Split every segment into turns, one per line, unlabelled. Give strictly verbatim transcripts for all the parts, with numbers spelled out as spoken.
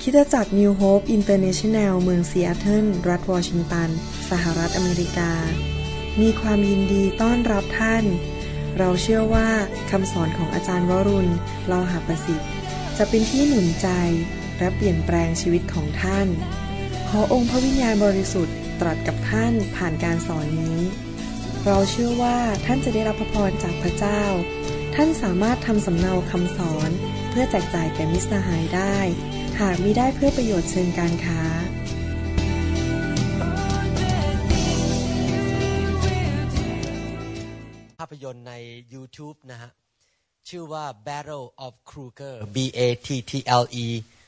คริสตจักร New Hope International เมืองซีแอตเทิลรัฐวอชิงตันสหรัฐอเมริกามีความยินดีต้อนรับท่านเราเชื่อว่าคำสอนของอาจารย์วรุณ เลาหะประสิทธิ์จะเป็นที่หนุนใจและเปลี่ยนแปลงชีวิตของท่านขอองค์พระวิญญาณบริสุทธิ์ตรัสกับท่านผ่านการสอนนี้เราเชื่อว่าท่านจะได้รับพระพรจากพระเจ้าท่านสามารถทำสำเนาคำสอนเพื่อแจกจ่ายแก่มิตรสหายได้หากมิได้เพื่อประโยชน์เชิงการค้า
ภาพยนตร์ใน YouTube นะฮะชื่อว่า Battle of Kruger B A T T L E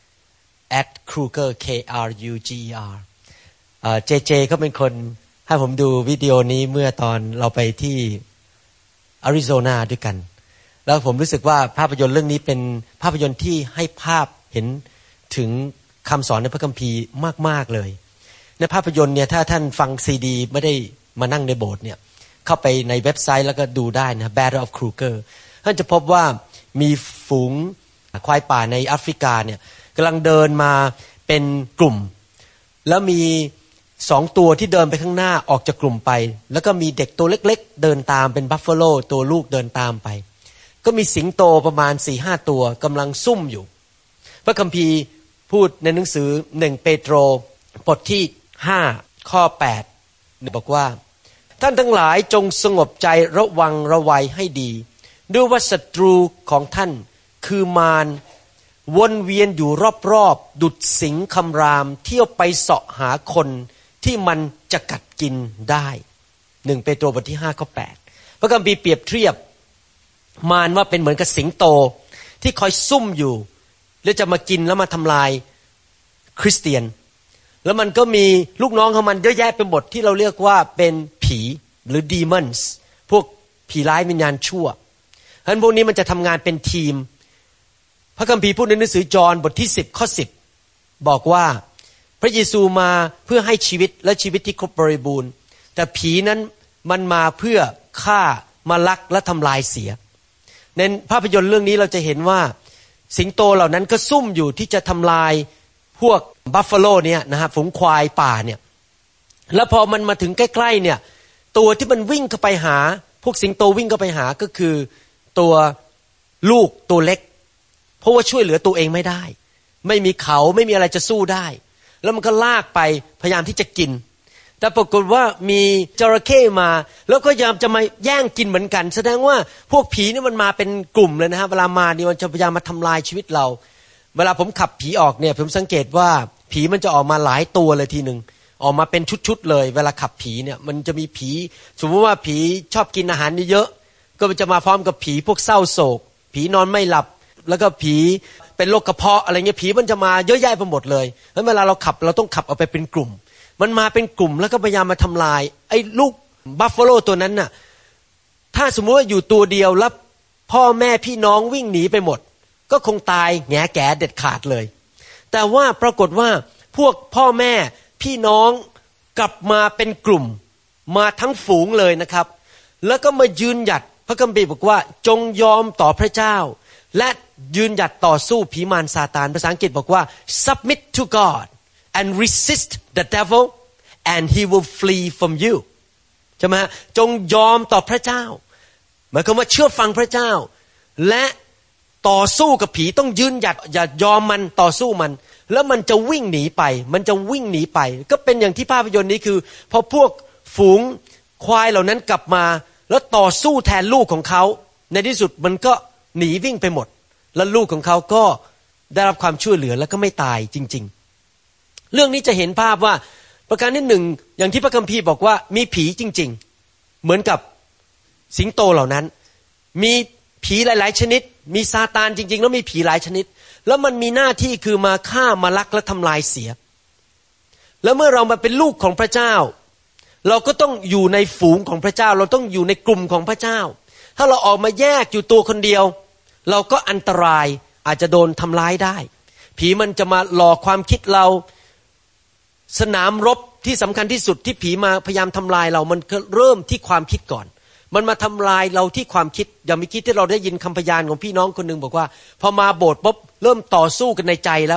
at Kruger K R U G E R เอ่อ เจ เจ ก็เป็นคนให้ผมดูวิดีโอนี้เมื่อตอนเราไปที่อาริโซนาด้วยกันแล้วผมรู้สึกว่าภาพยนตร์เรื่องนี้เป็นภาพยนตร์ที่ให้ภาพเห็นถึงคำสอนในพระคัมภีร์มากๆเลยในภาพยนตร์เนี่ยถ้าท่านฟังซีดีไม่ได้มานั่งในโบสถ์เนี่ยเข้าไปในเว็บไซต์แล้วก็ดูได้นะ Battle of Kruger ท่านจะพบว่ามีฝูงควายป่าในแอฟริกาเนี่ยกำลังเดินมาเป็นกลุ่มแล้วมีสองตัวที่เดินไปข้างหน้าออกจากกลุ่มไปแล้วก็มีเด็กตัวเล็กๆเดินตามเป็นบัฟฟาโลตัวลูกเดินตามไปก็มีสิงโตประมาณ สี่ห้า ตัวกำลังซุ่มอยู่พระคัมภีร์พูดในหนังสือหนึ่งเปโตรบทที่ห้าข้อแปดบอกว่าท่านทั้งหลายจงสงบใจระวังระวัยให้ดีด้วยว่าศัตรูของท่านคือมารวนเวียนอยู่รอบๆดุจสิงคำรามเที่ยวไปเสาะหาคนที่มันจะกัดกินได้หนึ่งเปโตรบทที่ห้าข้อแปดพระคัมภีร์เปรียบเทียบมารว่าเป็นเหมือนกับสิงโตที่คอยซุ่มอยู่แล้วจะมากินแล้วมาทำลายคริสเตียนแล้วมันก็มีลูกน้องของมันเยอะแยะเป็นบทที่เราเรียกว่าเป็นผีหรือ demons พวกผีร้ายวิญญาณชั่วฉะนั้นพวกนี้มันจะทำงานเป็นทีมพระคัมภีร์พูดในหนังสือจอห์นบทที่สิบข้อสิบบอกว่าพระเยซูมาเพื่อให้ชีวิตและชีวิตที่ครบบริบูรณ์แต่ผีนั้นมันมาเพื่อฆ่ามาลักและทำลายเสียในภาพยนตร์เรื่องนี้เราจะเห็นว่าสิงโตเหล่านั้นก็ซุ่มอยู่ที่จะทำลายพวกบัฟฟาโลเนี่ยนะฮะฝูงควายป่าเนี่ยแล้วพอมันมาถึงใกล้ๆเนี่ยตัวที่มันวิ่งเข้าไปหาพวกสิงโตวิ่งเข้าไปหาก็คือตัวลูกตัวเล็กเพราะว่าช่วยเหลือตัวเองไม่ได้ไม่มีเขาไม่มีอะไรจะสู้ได้แล้วมันก็ลากไปพยายามที่จะกินแต่ปรากฏว่ามีจระเข้มาแล้วก็พยายามจะมาแย่งกินเหมือนกันแสดงว่าพวกผีนี่มันมาเป็นกลุ่มเลยนะฮะเวลามานี่มันจะพยายามมาทำลายชีวิตเราเวลาผมขับผีออกเนี่ยผมสังเกตว่าผีมันจะออกมาหลายตัวเลยทีนึงออกมาเป็นชุดๆเลยเวลาขับผีเนี่ยมันจะมีผีสมมติว่าผีชอบกินอาหารเยอะๆก็มันจะมาพร้อมกับผีพวกเศร้าโศกผีนอนไม่หลับแล้วก็ผีเป็นโรคกระเพาะอะไรเงี้ยผีมันจะมาเยอะแยะไปหมดเลยแล้วเวลาเราขับเราต้องขับเอาไปเป็นกลุ่มมันมาเป็นกลุ่มแล้วก็พยายามมาทำลายไอ้ลูกบัฟฟาโลตัวนั้นน่ะถ้าสมมติว่าอยู่ตัวเดียวแล้วพ่อแม่พี่น้องวิ่งหนีไปหมดก็คงตายแง่แก่เด็ดขาดเลยแต่ว่าปรากฏว่าพวกพ่อแม่พี่น้องกลับมาเป็นกลุ่มมาทั้งฝูงเลยนะครับแล้วก็มายืนหยัดพระคัมภีร์บอกว่าจงยอมต่อพระเจ้าและยืนหยัดต่อสู้ผีมารซาตานภาษาอังกฤษบอกว่า submit to God and resist the devil and he will flee from you ใช่ไหมจงยอมต่อพระเจ้าหมายความว่าเชื่อฟังพระเจ้าและต่อสู้กับผีต้องยืนหยัดอย่ายอมมันต่อสู้มันแล้วมันจะวิ่งหนีไปมันจะวิ่งหนีไปก็เป็นอย่างที่ภาพยนตร์นี้คือพอพวกฝูงควายเหล่านั้นกลับมาแล้วต่อสู้แทนลูกของเขาในที่สุดมันก็หนีวิ่งไปหมดแล้วลูกของเขาก็ได้รับความช่วยเหลือแล้วก็ไม่ตายจริงๆเรื่องนี้จะเห็นภาพว่าประการที่หนึ่งอย่างที่พระคัมภีร์บอกว่ามีผีจริงๆเหมือนกับสิงโตเหล่านั้นมีผีหลายๆชนิดมีซาตานจริงๆแล้วมีผีหลายชนิดแล้วมันมีหน้าที่คือมาฆ่ามาลักและทำลายเสียแล้วเมื่อเรามาเป็นลูกของพระเจ้าเราก็ต้องอยู่ในฝูงของพระเจ้าเราต้องอยู่ในกลุ่มของพระเจ้าถ้าเราออกมาแยกอยู่ตัวคนเดียวเราก็อันตรายอาจจะโดนทำร้ายได้ผีมันจะมาหลอกความคิดเราสนามรบที่สำคัญที่สุดที่ผีมาพยายามทำลายเรามันเริ่มที่ความคิดก่อนมันมาทำลายเราที่ความคิดอย่างเมื่อกี้ที่เราได้ยินคำพยานของพี่น้องคนนึงบอกว่าพอมาโบสถ์ปุ๊บเริ่มต่อสู้กันในใจแล้วบอก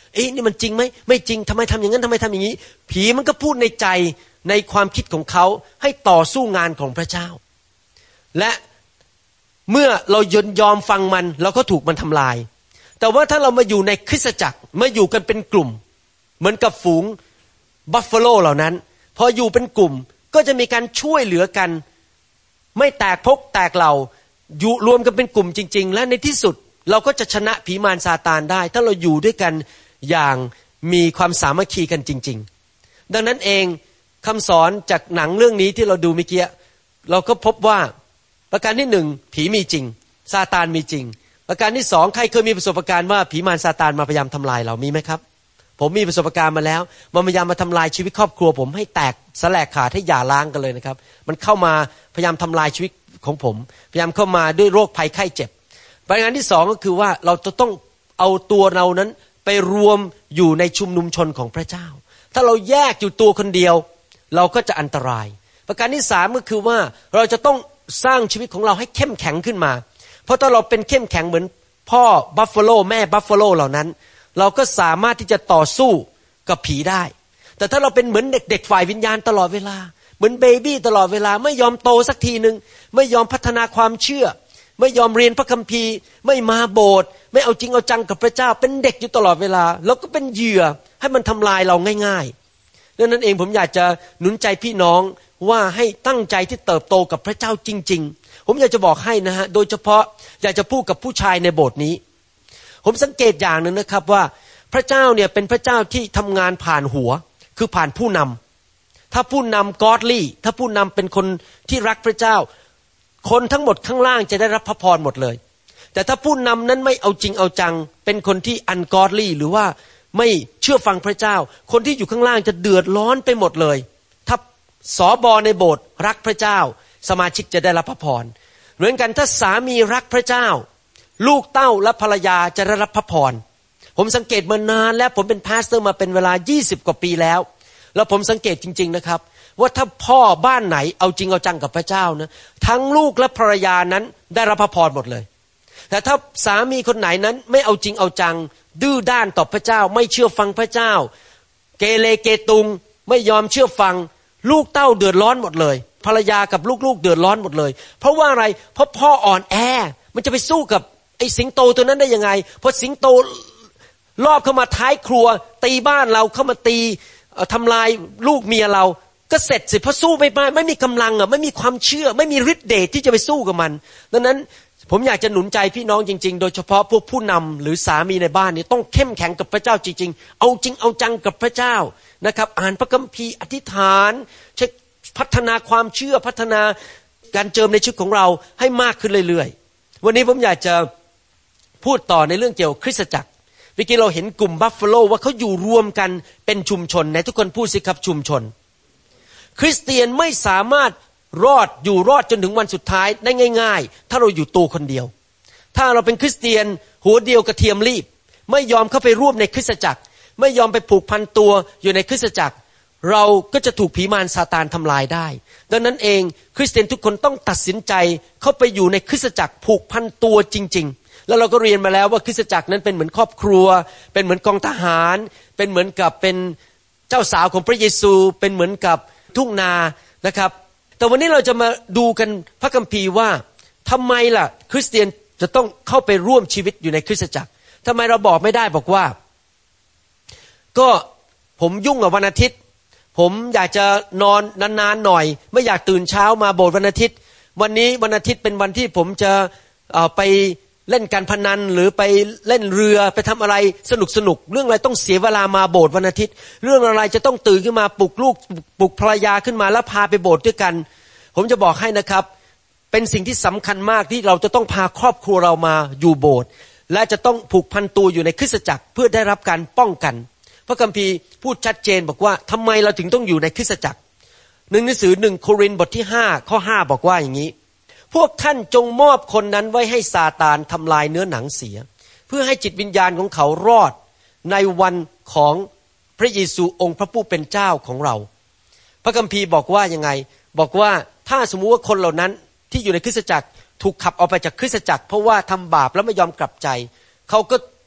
เอ๊ะนี่มันจริงไหมไม่จริงทำไมทำอย่างนั้นทำไมทำอย่างนี้ผีมันก็พูดในใจในความคิดของเขาให้ต่อสู้งานของพระเจ้าและเมื่อเรายนยอมฟังมันเราก็ถูกมันทำลายแต่ว่าถ้าเรามาอยู่ในคริสตจักรมาอยู่กันเป็นกลุ่มเหมือนกับฝูงบัฟฟาโลเหล่านั้นพออยู่เป็นกลุ่มก็จะมีการช่วยเหลือกันไม่แตกพกแตกเหล่าอยู่รวมกันเป็นกลุ่มจริงๆและในที่สุดเราก็จะชนะผีมารซาตานได้ถ้าเราอยู่ด้วยกันอย่างมีความสามัคคีกันจริงๆดังนั้นเองคำสอนจากหนังเรื่องนี้ที่เราดูเมื่อกี้เราก็พบว่าประการที่หนึ่งผีมีจริงซาตานมีจริงประการที่สองใครเคยมีประสบการณ์ว่าผีมารซาตานมาพยายามทำลายเรามีไหมครับผมมีประสบการณ์มาแล้วมันพยายามมาทำลายชีวิตครอบครัวผมให้แตกสลายขาดให้หย่าร้างกันเลยนะครับมันเข้ามาพยายามทำลายชีวิตของผมพยายามเข้ามาด้วยโรคภัยไข้เจ็บประการที่สองก็คือว่าเราจะต้องเอาตัวเรานั้นไปรวมอยู่ในชุมนุมชนของพระเจ้าถ้าเราแยกอยู่ตัวคนเดียวเราก็จะอันตรายประการที่สามก็คือว่าเราจะต้องสร้างชีวิตของเราให้เข้มแข็งขึ้นมาเพราะถ้าเราเป็นเข้มแข็งเหมือนพ่อบัฟฟาโลแม่บัฟฟาโลเหล่านั้นเราก็สามารถที่จะต่อสู้กับผีได้แต่ถ้าเราเป็นเหมือนเด็กๆฝ่ายวิญญาณตลอดเวลาเหมือนเบบี้ตลอดเวลาไม่ยอมโตสักทีนึงไม่ยอมพัฒนาความเชื่อไม่ยอมเรียนพระคัมภีร์ไม่มาโบสถ์ไม่เอาจริงเอาจังกับพระเจ้าเป็นเด็กอยู่ตลอดเวลาแล้วก็เป็นเหยื่อให้มันทำลายเราง่ายๆดังนั้นเองผมอยากจะหนุนใจพี่น้องว่าให้ตั้งใจที่เติบโตกับพระเจ้าจริงๆผมอยากจะบอกให้นะฮะโดยเฉพาะอยากจะพูดกับผู้ชายในโบสถ์นี้ผมสังเกตอย่างหนึ่งนะครับว่าพระเจ้าเนี่ยเป็นพระเจ้าที่ทำงานผ่านหัวคือผ่านผู้นำถ้าผู้นำ godly ถ้าผู้นำเป็นคนที่รักพระเจ้าคนทั้งหมดข้างล่างจะได้รับพระพรหมดเลยแต่ถ้าผู้นำนั้นไม่เอาจริงเอาจังเป็นคนที่ ungodly หรือว่าไม่เชื่อฟังพระเจ้าคนที่อยู่ข้างล่างจะเดือดร้อนไปหมดเลยถ้าสบในโบสถ์รักพระเจ้าสมาชิกจะได้รับพระพรเหมือนกันถ้าสามีรักพระเจ้าลูกเต้าและภรรยาจะได้รับพระพรผมสังเกตมานานแล้วผมเป็นพาสเตอร์มาเป็นเวลายี่สิบกว่าปีแล้วแล้วผมสังเกตจริงๆนะครับว่าถ้าพ่อบ้านไหนเอาจริงเอาจังกับพระเจ้านะทั้งลูกและภรรยานั้นได้รับพระพรหมดเลยแต่ถ้าสามีคนไหนนั้นไม่เอาจริงเอาจังดื้อด้านต่อพระเจ้าไม่เชื่อฟังพระเจ้าเกเรเกตุงไม่ยอมเชื่อฟังลูกเต้าเดือดร้อนหมดเลยภรรยากับลูกๆเดือดร้อนหมดเลยเพราะว่าอะไรเพราะพ่ออ่อนแอมันจะไปสู้กับไอ้สิงโตตัวนั้นได้ยังไงเพราะสิงโตรอบเข้ามาท้ายครัวตีบ้านเราเข้ามาตีทำลายลูกเมียเราก็เสร็จสิเพราะสู้ไม่ได้ไม่มีกำลังอ่ะไม่มีความเชื่อไม่มีฤทธิ์เดชที่จะไปสู้กับมันดังนั้นผมอยากจะหนุนใจพี่น้องจริงๆโดยเฉพาะพวกผู้นำหรือสามีในบ้านนี้ต้องเข้มแข็งกับพระเจ้าจริงๆเอาจริงเอาจังกับพระเจ้านะครับอ่านพระคัมภีร์อธิษฐานใช้พัฒนาความเชื่อพัฒนาการเจิมในชีวิตของเราให้มากขึ้นเรื่อยๆวันนี้ผมอยากจะพูดต่อในเรื่องเกี่ยวกับคริสตจักรเมื่อกี้เราเห็นกลุ่มบัฟฟาโลว่าเขาอยู่รวมกันเป็นชุมชนไหนทุกคนพูดสิครับชุมชนคริสเตียนไม่สามารถรอดอยู่รอดจนถึงวันสุดท้ายได้ง่ายๆถ้าเราอยู่ตัวคนเดียวถ้าเราเป็นคริสเตียนหัวเดียวกระเทียมรีบไม่ยอมเข้าไปร่วมในคริสตจักรไม่ยอมไปผูกพันตัวอยู่ในคริสตจักรเราก็จะถูกผีมารซาตานทำลายได้ดังนั้นเองคริสเตียนทุกคนต้องตัดสินใจเข้าไปอยู่ในคริสตจักรผูกพันตัวจริงๆแล้วเราก็เรียนมาแล้วว่าคริสตจักรนั้นเป็นเหมือนครอบครัวเป็นเหมือนกองทหารเป็นเหมือนกับเป็นเจ้าสาวของพระเยซูเป็นเหมือนกับทุ่งนานะครับแต่วันนี้เราจะมาดูกันพระคัมภีร์ว่าทำไมล่ะคริสเตียนจะต้องเข้าไปร่วมชีวิตอยู่ในคริสตจักรทำไมเราบอกไม่ได้บอกว่าก็ผมยุ่งกับวันอาทิตย์ผมอยากจะนอนนานๆหน่อยไม่อยากตื่นเช้ามาโบสถ์วันอาทิตย์วันนี้วันอาทิตย์เป็นวันที่ผมจะเอ่อไปเล่นการพนันหรือไปเล่นเรือไปทำอะไรสนุกสนุกเรื่องอะไรต้องเสียเวลามาโบสถ์วันอาทิตย์เรื่องอะไรจะต้องตื่นขึ้นมาปลุกลูกปลุกภรรยาขึ้นมาแล้วพาไปโบสถ์ด้วยกันผมจะบอกให้นะครับเป็นสิ่งที่สำคัญมากที่เราจะต้องพาครอบครัวเรามาอยู่โบสถ์และจะต้องผูกพันตัวอยู่ในคริสตจักรเพื่อได้รับการป้องกันพระคัมภีร์พูดชัดเจนบอกว่าทำไมเราถึงต้องอยู่ในคริสตจักรหนึ่งหนังสือหนึ่งโครินธ์บทที่ห้าข้อห้าบอกว่าอย่างนี้พวกท่านจงมอบคนนั้นไว้ให้ซาตานทำลายเนื้อหนังเสียเพื่อให้จิตวิญญาณของเขารอดในวันของพระเยซูองค์พระผู้เป็นเจ้าของเราพระคัมภีร์บอกว่ายังไงบอกว่าถ้าสมมุติว่าคนเหล่านั้นที่อยู่ในคริสตจักรถูกขับออกไปจากคริสตจักรเพราะว่าทำบาปแล้วไม่ยอมกลับใจเขาก็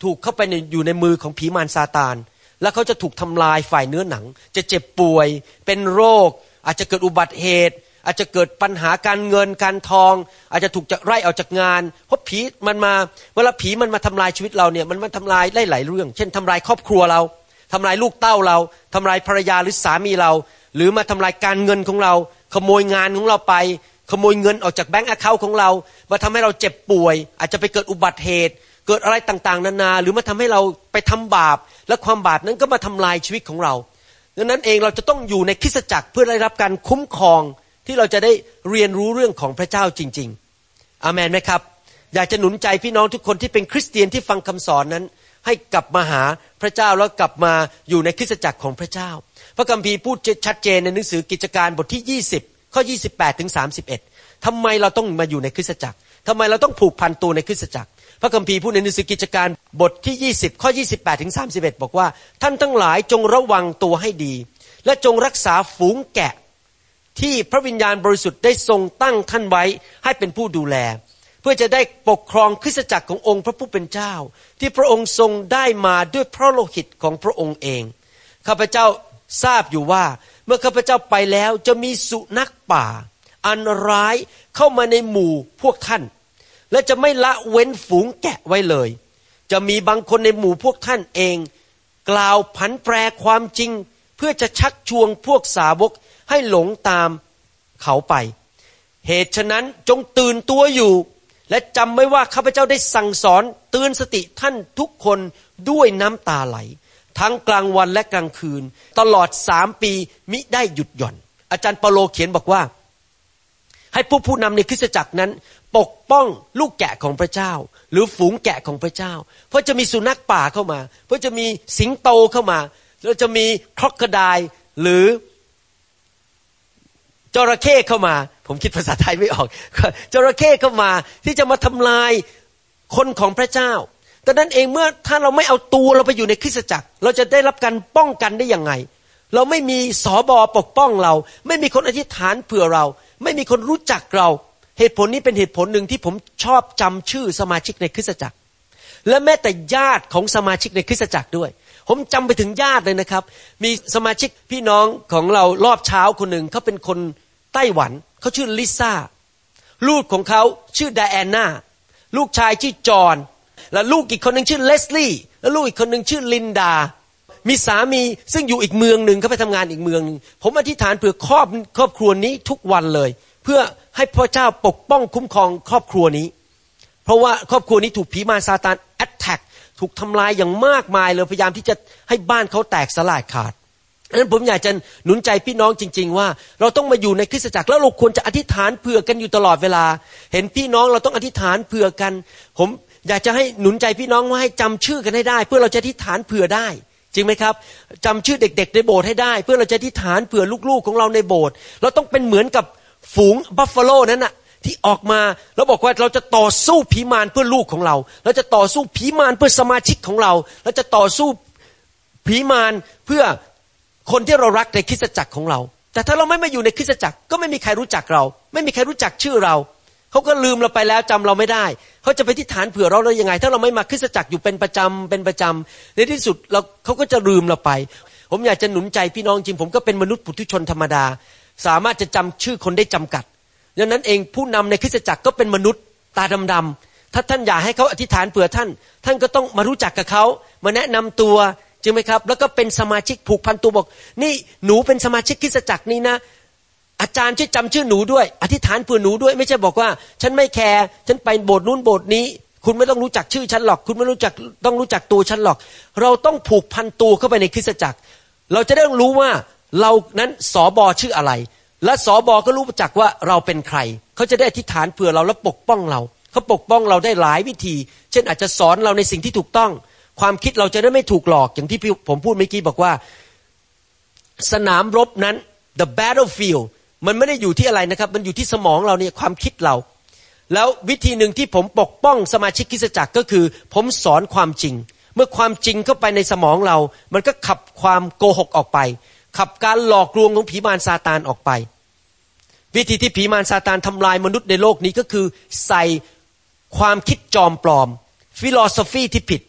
ถูกเข้าไปในอยู่ในมือของผีมารซาตานแล้วเขาจะถูกทำลายฝ่ายเนื้อหนังจะเจ็บป่วยเป็นโรคอาจจะเกิดอุบัติเหตุอาจจะเกิดปัญหาการเงินการทองอาจจะถูกจะไล่ออกจากงานเพราะผีมันมาเวลาผีมันมาทำลายชีวิตเราเนี่ยมันมาทำลายหลายๆเรื่องเช่นทำลายครอบครัวเราทำลายลูกเต้าเราทำลายภรรยาหรือสามีเราหรือมาทำลายการเงินของเราขโมยงานของเราไปขโมยเงินออกจากแบงก์แอคเคาท์ของเรามาทำให้เราเจ็บป่วยอาจจะไปเกิดอุบัติเหตุเกิดอะไรต่างๆนานาหรือมาทำให้เราไปทำบาปและความบาปนั้นก็มาทำลายชีวิตของเราดังนั้นเองเราจะต้องอยู่ในคริสตจักรเพื่อได้รับการคุ้มครองที่เราจะได้เรียนรู้เรื่องของพระเจ้าจริงๆอาเมนไหมครับอยากจะหนุนใจพี่น้องทุกคนที่เป็นคริสเตียนที่ฟังคำสอนนั้นให้กลับมาหาพระเจ้าแล้วกลับมาอยู่ในคริสตจักรของพระเจ้าพระคัมภีร์พูดชัดเจนในหนังสือกิจการบทที่ยี่สิบข้อยี่สิบแปดถึงสามสิบเอ็ดทำไมเราต้องมาอยู่ในคริสตจักรทำไมเราต้องผูกพันตัวในคริสตจักรพระคัมภีร์พูดในหนังสือกิจการบทที่ยี่สิบข้อยี่สิบแปดถึงสามสิบเอ็ดบอกว่าท่านทั้งหลายจงระวังตัวให้ดีและจงรักษาฝูงแกะที่พระวิญญาณบริสุทธิ์ได้ทรงตั้งท่านไว้ให้เป็นผู้ดูแลเพื่อจะได้ปกครองคริสตจักรขององค์พระผู้เป็นเจ้าที่พระองค์ทรงได้มาด้วยพระโลหิตของพระองค์เองข้าพเจ้าทราบอยู่ว่าเมื่อข้าพเจ้าไปแล้วจะมีสุนัขป่าอันร้ายเข้ามาในหมู่พวกท่านและจะไม่ละเว้นฝูงแกะไว้เลยจะมีบางคนในหมู่พวกท่านเองกล่าวผันแปรความจริงเพื่อจะชักชวนพวกสาวกให้หลงตามเขาไปเหตุฉะนั้นจงตื่นตัวอยู่และจำไว้ว่าข้าพเจ้าได้สั่งสอนเตือนสติท่านทุกคนด้วยน้ำตาไหลทั้งกลางวันและกลางคืนตลอดสามปีมิได้หยุดหย่อนอาจารย์เปาโลเขียนบอกว่าให้ผู้ผู้นำในคริสตจักรนั้นปกป้องลูกแกะของพระเจ้าหรือฝูงแกะของพระเจ้าเพราะจะมีสุนัขป่าเข้ามาเพราะจะมีสิงโตเข้ามาแล้วจะมีครอกโคไดล์หรือจระเข้เข้ามาผมคิดภาษาไทยไม่ออกจระเข้เข้ามาที่จะมาทำลายคนของพระเจ้าดังนั้นเองเมื่อถ้าเราไม่เอาตัวเราไปอยู่ในคริสตจักรเราจะได้รับการป้องกันได้ยังไงเราไม่มีสบปกป้องเราไม่มีคนอธิษฐานเผื่อเราไม่มีคนรู้จักเราเหตุผลนี้เป็นเหตุผลหนึ่งที่ผมชอบจำชื่อสมาชิกในคริสตจักรและแม้แต่ญาติของสมาชิกในคริสตจักรด้วยผมจำไปถึงญาติเลยนะครับมีสมาชิกพี่น้องของเรารอบเช้าคนหนึ่งเขาเป็นคนไต้หวันเขาชื่อลิซ่าลูกของเขาชื่อไดแอนนาลูกชายชื่อจอห์นและลูกอีกคนหนึ่งชื่อเลสลี่และลูกอีกคนหนึ่งชื่อลินดามีสามีซึ่งอยู่อีกเมืองหนึ่งเขาไปทำงานอีกเมืองนึงผมอธิษฐานเผื่อครอบครอบครัวนี้ทุกวันเลยเพื่อให้พระเจ้าปกป้องคุ้มครองครอบครัวนี้เพราะว่าครอบครัวนี้ถูกผีมารซาตานแอตแทคถูกทำลายอย่างมากมายเลยพยายามที่จะให้บ้านเขาแตกสลายขาดดังนั้นผมอยากจะหนุนใจพี่น้องจริงๆว่าเราต้องมาอยู่ในคริสตจักรแล้วเราควรจะอธิษฐานเผื่อกันอยู่ตลอดเวลาเห็นพี่น้องเราต้องอธิษฐานเผื่อกันผมอยากจะให้หนุนใจพี่น้องว่าให้จำชื่อกันให้ได้เพื่อเราจะอธิษฐานเผื่อได้จริงไหมครับจำชื่อเด็กๆในโบสถ์ให้ได้เพื่อเราจะอธิษฐานเผื่อลูกๆของเราในโบสถ์เราต้องเป็นเหมือนกับฝูงบัฟฟาโลนั้นน่ะที่ออกมาแล้วบอกว่าเราจะต่อสู้ผีมารเพื่อลูกของเราเราจะต่อสู้ผีมารเพื่อสมาชิกของเราเราจะต่อสู้ผีมารเพื่อคนที่เรารักในคริสตจักรของเราแต่ถ้าเราไม่มาอยู่ในคริสตจักรก็ไม่มีใครรู้จักเราไม่มีใครรู้จักชื่อเราเขาก็ลืมเราไปแล้วจำเราไม่ได้เขาจะไปที่ฐานเผื่อเราได้ยังไงถ้าเราไม่มาคริสตจักรอยู่เป็นประจำเป็นประจำในที่สุดเราเขาก็จะลืมเราไปผมอยากจะหนุนใจพี่น้องจริงผมก็เป็นมนุษย์ปุถุชนธรรมดาสามารถจะจำชื่อคนได้จำกัดดังนั้นเองผู้นำในคริสตจักรก็เป็นมนุษย์ตาดำๆถ้าท่านอยากให้เขาอธิษฐานเผื่อท่านท่านก็ต้องมารู้จักกับเขามาแนะนำตัวจริงไหมครับแล้วก็เป็นสมาชิกผูกพันตัวบอกนี่หนูเป็นสมาชิกคริสตจักรนี้นะอาจารย์ช่วยจำชื่อหนูด้วยอธิษฐานเผื่อหนูด้วยไม่ใช่บอกว่าฉันไม่แคร์ฉันไปโบสถ์นู้นโบสถ์นี้คุณไม่ต้องรู้จักชื่อฉันหรอกคุณไม่รู้จักต้องรู้จักตัวฉันหรอกเราต้องผูกพันตัวเข้าไปในคริสตจักรเราจะได้รู้ว่าเรานั้นสบชื่ออะไรและสบก็รู้จักว่าเราเป็นใครเขาจะได้อธิษฐานเผื่อเราและปกป้องเราเขาปกป้องเราได้หลายวิธีเช่นอาจจะสอนเราในสิ่งที่ถูกต้องความคิดเราจะได้ไม่ถูกหลอกอย่างที่ผมพูดเมื่อกี้บอกว่าสนามรบนั้น the battlefield มันไม่ได้อยู่ที่อะไรนะครับมันอยู่ที่สมองเราเนี่ยความคิดเราแล้ววิธีหนึ่งที่ผมปกป้องสมาชิกคริสตจักรก็คือผมสอนความจริงเมื่อความจริงเข้าไปในสมองเรามันก็ขับความโกหกออกไปขับการหลอกลวงของผีมารซาตานออกไปวิธีที่ผีมารซาตานทำลายมนุษย์ในโลกนี้ก็คือใส่ความคิดจอมปลอมฟิโลโซฟีที่ผิด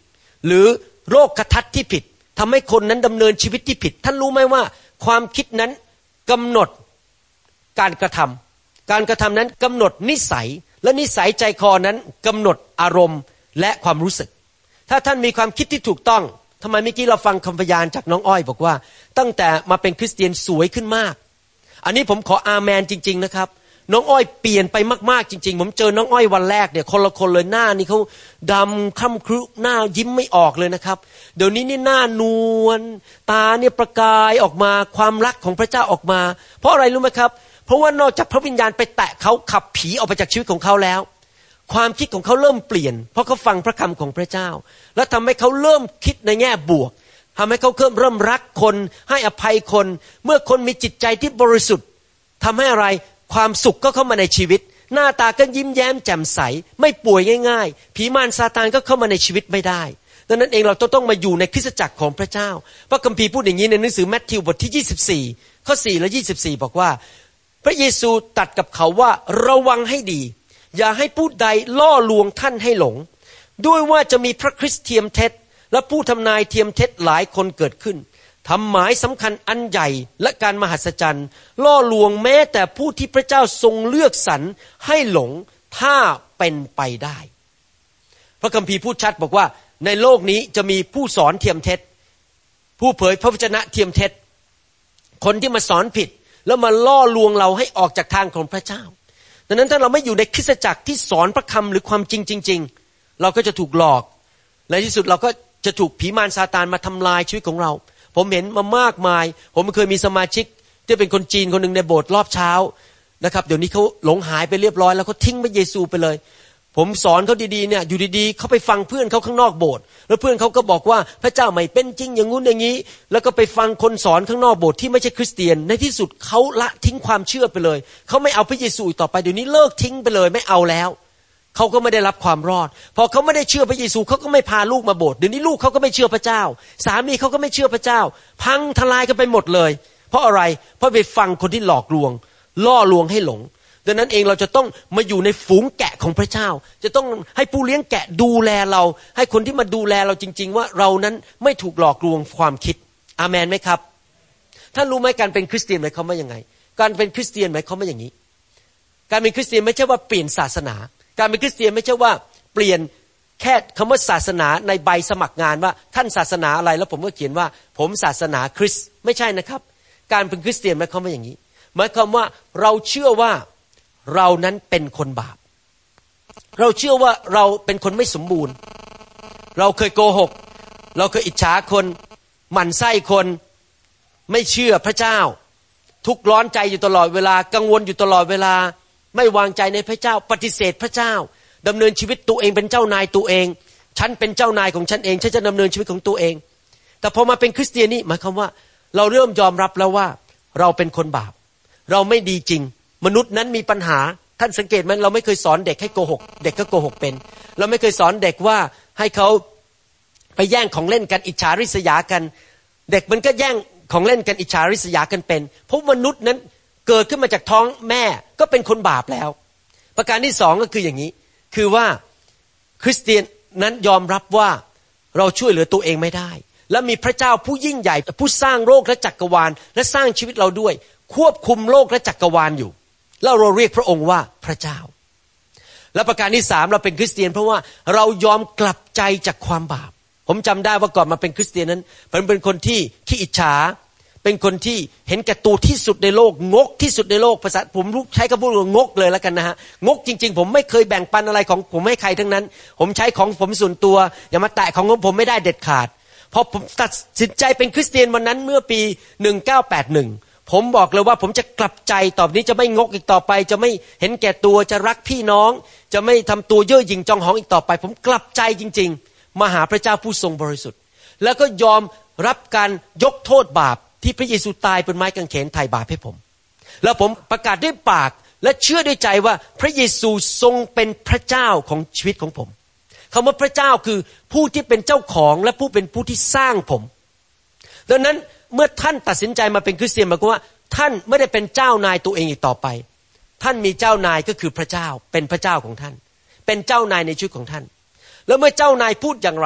หรือโรคกระทัดที่ผิดทำให้คนนั้นดำเนินชีวิตที่ผิดท่านรู้ไหมว่าความคิดนั้นกำหนดการกระทำการกระทำนั้นกำหนดนิสัยและนิสัยใจคอนั้นกำหนดอารมณ์และความรู้สึกถ้าท่านมีความคิดที่ถูกต้องทำไมเมื่อกี้เราฟังคำพยานจากน้องอ้อยบอกว่าตั้งแต่มาเป็นคริสเตียนสวยขึ้นมากอันนี้ผมขออาเมนจริงๆนะครับน้องอ้อยเปลี่ยนไปมากๆจริงๆผมเจอน้องอ้อยวันแรกเนี่ยคนละคนเลยหน้านี่เขาดำคล้ำครุหน้ายิ้มไม่ออกเลยนะครับเดี๋ยวนี้นี่หน้านวลตาเนี่ยประกายออกมาความรักของพระเจ้าออกมาเพราะอะไรรู้ไหมครับเพราะว่านอกจากพระวิญญาณไปแตะเขาขับผีออกไปจากชีวิตของเขาแล้วความคิดของเขาเริ่มเปลี่ยนเพราะเขาฟังพระคำของพระเจ้าและทำให้เขาเริ่มคิดในแง่บวกทำให้เขาเริ่มรักคนให้อภัยคนเมื่อคนมีจิตใจที่บริสุทธิ์ทำให้อะไรความสุขก็เข้ามาในชีวิตหน้าตาก็ยิ้มแย้มแจ่มใสไม่ป่วยง่ายๆผีมารซาตานก็เข้ามาในชีวิตไม่ได้ดังนั้นเองเราต้องมาอยู่ในคริสตจักรของพระเจ้าพระคัมภีร์พูดอย่างนี้ในหนังสือมัทธิวบทที่ยี่สิบสี่ข้อสี่และยี่สิบสี่บอกว่าพระเยซูตรัสกับเขาว่าระวังให้ดีอย่าให้ผู้ใดล่อลวงท่านให้หลงด้วยว่าจะมีพระคริสต์เทียมเท็จและผู้ทำนายเทียมเท็จหลายคนเกิดขึ้นทำหมายสำคัญอันใหญ่และการมหัศจรรย์ล่อลวงแม้แต่ผู้ที่พระเจ้าทรงเลือกสรรให้หลงถ้าเป็นไปได้พระคัมภีร์พูดชัดบอกว่าในโลกนี้จะมีผู้สอนเทียมเท็จผู้เผยพระวจนะเทียมเท็จคนที่มาสอนผิดแล้วมาล่อลวงเราให้ออกจากทางของพระเจ้าดังนั้นถ้าเราไม่อยู่ในคริสตจักรที่สอนพระคำหรือความจริงจริงๆเราก็จะถูกหลอกในที่สุดเราก็จะถูกผีมารซาตานมาทำลายชีวิตของเราผมเห็นมามากมายผมเคยมีสมาชิกที่เป็นคนจีนคนหนึ่งในโบสถ์รอบเช้านะครับเดี๋ยวนี้เขาหลงหายไปเรียบร้อยแล้วเขาทิ้งพระเยซูไปเลยผมสอนเขาดีๆเนี่ยอยู่ดีๆเขาไปฟังเพื่อนเขาข้างนอกโบสถ์แล้วเพื่อนเขาก็บอกว่าพระเจ้าไม่เป็นจริงอย่างงู้นอย่างนี้แล้วก็ไปฟังคนสอนข้างนอกโบสถ์ที่ไม่ใช่คริสเตียนในที่สุดเขาละทิ้งความเชื่อไปเลยเขาไม่เอาพระเยซูอีกต่อไปเดี๋ยวนี้เลิกทิ้งไปเลยไม่เอาแล้วเขาก็ไม่ได้รับความรอดพอเขาไม่ได้เชื่อพระเยซูเขาก็ไม่พาลูกมาโบสถ์เดี๋ยวนี้ลูกเขาก็ไม่เชื่อพระเจ้าสามีเขาก็ไม่เชื่อพระเจ้าพังทลายกันไปหมดเลยเพราะอะไรเพราะไปฟังคนที่หลอกลวงล่อลวงให้หลงดังนั้นเองเราจะต้องมาอยู่ในฝูงแกะของพระเจ้าจะต้องให้ผู้เลี้ยงแกะดูแลเราให้คนที่มาดูแลเราจริงๆว่าเรานั้นไม่ถูกหลอกลวงความคิดอาเมนไหมครับท่านรู้ไหมการเป็นคริสเตียนหมายความว่ายังไงการเป็นคริสเตียนหมายความว่าอย่างนี้การเป็นคริสเตียนไม่ใช่ว่าเปลี่ยนศาสนาการเป็นคริสเตียนไม่ใช่ว่าเปลี่ยนแค่คำว่าศาสนาในใบสมัครงานว่าท่านศาสนาอะไรแล้วผมก็เขียนว่าผมศาสนาคริสต์ไม่ใช่นะครับการเป็นคริสเตียนหมายความว่าอย่างนี้หมายความว่าเราเชื่อว่าเรานั้นเป็นคนบาปเราเชื่อว่าเราเป็นคนไม่สมบูรณ์เราเคยโกหกเราเคยอิจฉาคนหมั่นไส้คนไม่เชื่อพระเจ้าทุกข์ร้อนใจอยู่ตลอดเวลากังวลอยู่ตลอดเวลาไม่วางใจในพระเจ้าปฏิเสธพระเจ้าดำเนินชีวิตตัวเองเป็นเจ้านายตัวเองฉันเป็นเจ้านายของฉันเองฉันจะดำเนินชีวิตของตัวเองแต่พอมาเป็นคริสเตียนนี่หมายความว่าเราเริ่มยอมรับแล้วว่าเราเป็นคนบาปเราไม่ดีจริงมนุษย์นั้นมีปัญหาท่านสังเกตไหมเราไม่เคยสอนเด็กให้โกหกเด็กก็โกหกเป็นเราไม่เคยสอนเด็กว่าให้เขาไปแย่งของเล่นกันอิจฉาริษยากันเด็กมันก็แย่งของเล่นกันอิจฉาริษยากันเป็นเพราะมนุษย์นั้นเกิดขึ้นมาจากท้องแม่ก็เป็นคนบาปแล้วประการที่สองก็คืออย่างนี้คือว่าคริสเตียนนั้นยอมรับว่าเราช่วยเหลือตัวเองไม่ได้และมีพระเจ้าผู้ยิ่งใหญ่ผู้สร้างโลกและจักรวาลและสร้างชีวิตเราด้วยควบคุมโลกและจักรวาลอยู่แล้วเราเรียกพระองค์ว่าพระเจ้าและประการที่สามเราเป็นคริสเตียนเพราะว่าเรายอมกลับใจจากความบาปผมจำได้ว่าก่อนมาเป็นคริสเตียนนั้นผมเป็นคนที่ขี้อิจฉาเป็นคนที่เห็นแก่ตัวที่สุดในโลกงกที่สุดในโลกภาษาผมใช้คำพูดว่างกเลยแล้วกันนะฮะงกจริงๆผมไม่เคยแบ่งปันอะไรของผมให้ใครทั้งนั้นผมใช้ของผมส่วนตัวอย่ามาแตะของผมไม่ได้เด็ดขาดพอผมตัดสินใจเป็นคริสเตียนวันนั้นเมื่อปีหนึ่งเก้าแปดหนึ่งผมบอกเลยว่าผมจะกลับใจต่อไปนี้จะไม่งกอีกต่อไปจะไม่เห็นแก่ตัวจะรักพี่น้องจะไม่ทำตัวเย่อหยิ่งจองหองอีกต่อไปผมกลับใจจริงๆมาหาพระเจ้าผู้ทรงบริสุทธิ์แล้วก็ยอมรับการยกโทษบาปที่พระเยซูตายบนไม้กางเขนไถ่บาปให้ผมแล้วผมประกาศด้วยปากและเชื่อด้วยใจว่าพระเยซูทรงเป็นพระเจ้าของชีวิตของผมคำว่าพระเจ้าคือผู้ที่เป็นเจ้าของและผู้เป็นผู้ที่สร้างผมดังนั้นเมื่อท่านตัดสินใจมาเป็นคริสเตียนหมายความว่าท่านไม่ได้เป็นเจ้านายตัวเองอีกต่อไปท่านมีเจ้านายก็คือพระเจ้าเป็นพระเจ้าของท่านเป็นเจ้านายในชีวิตของท่านแล้วเมื่อเจ้านายพูดอย่างไร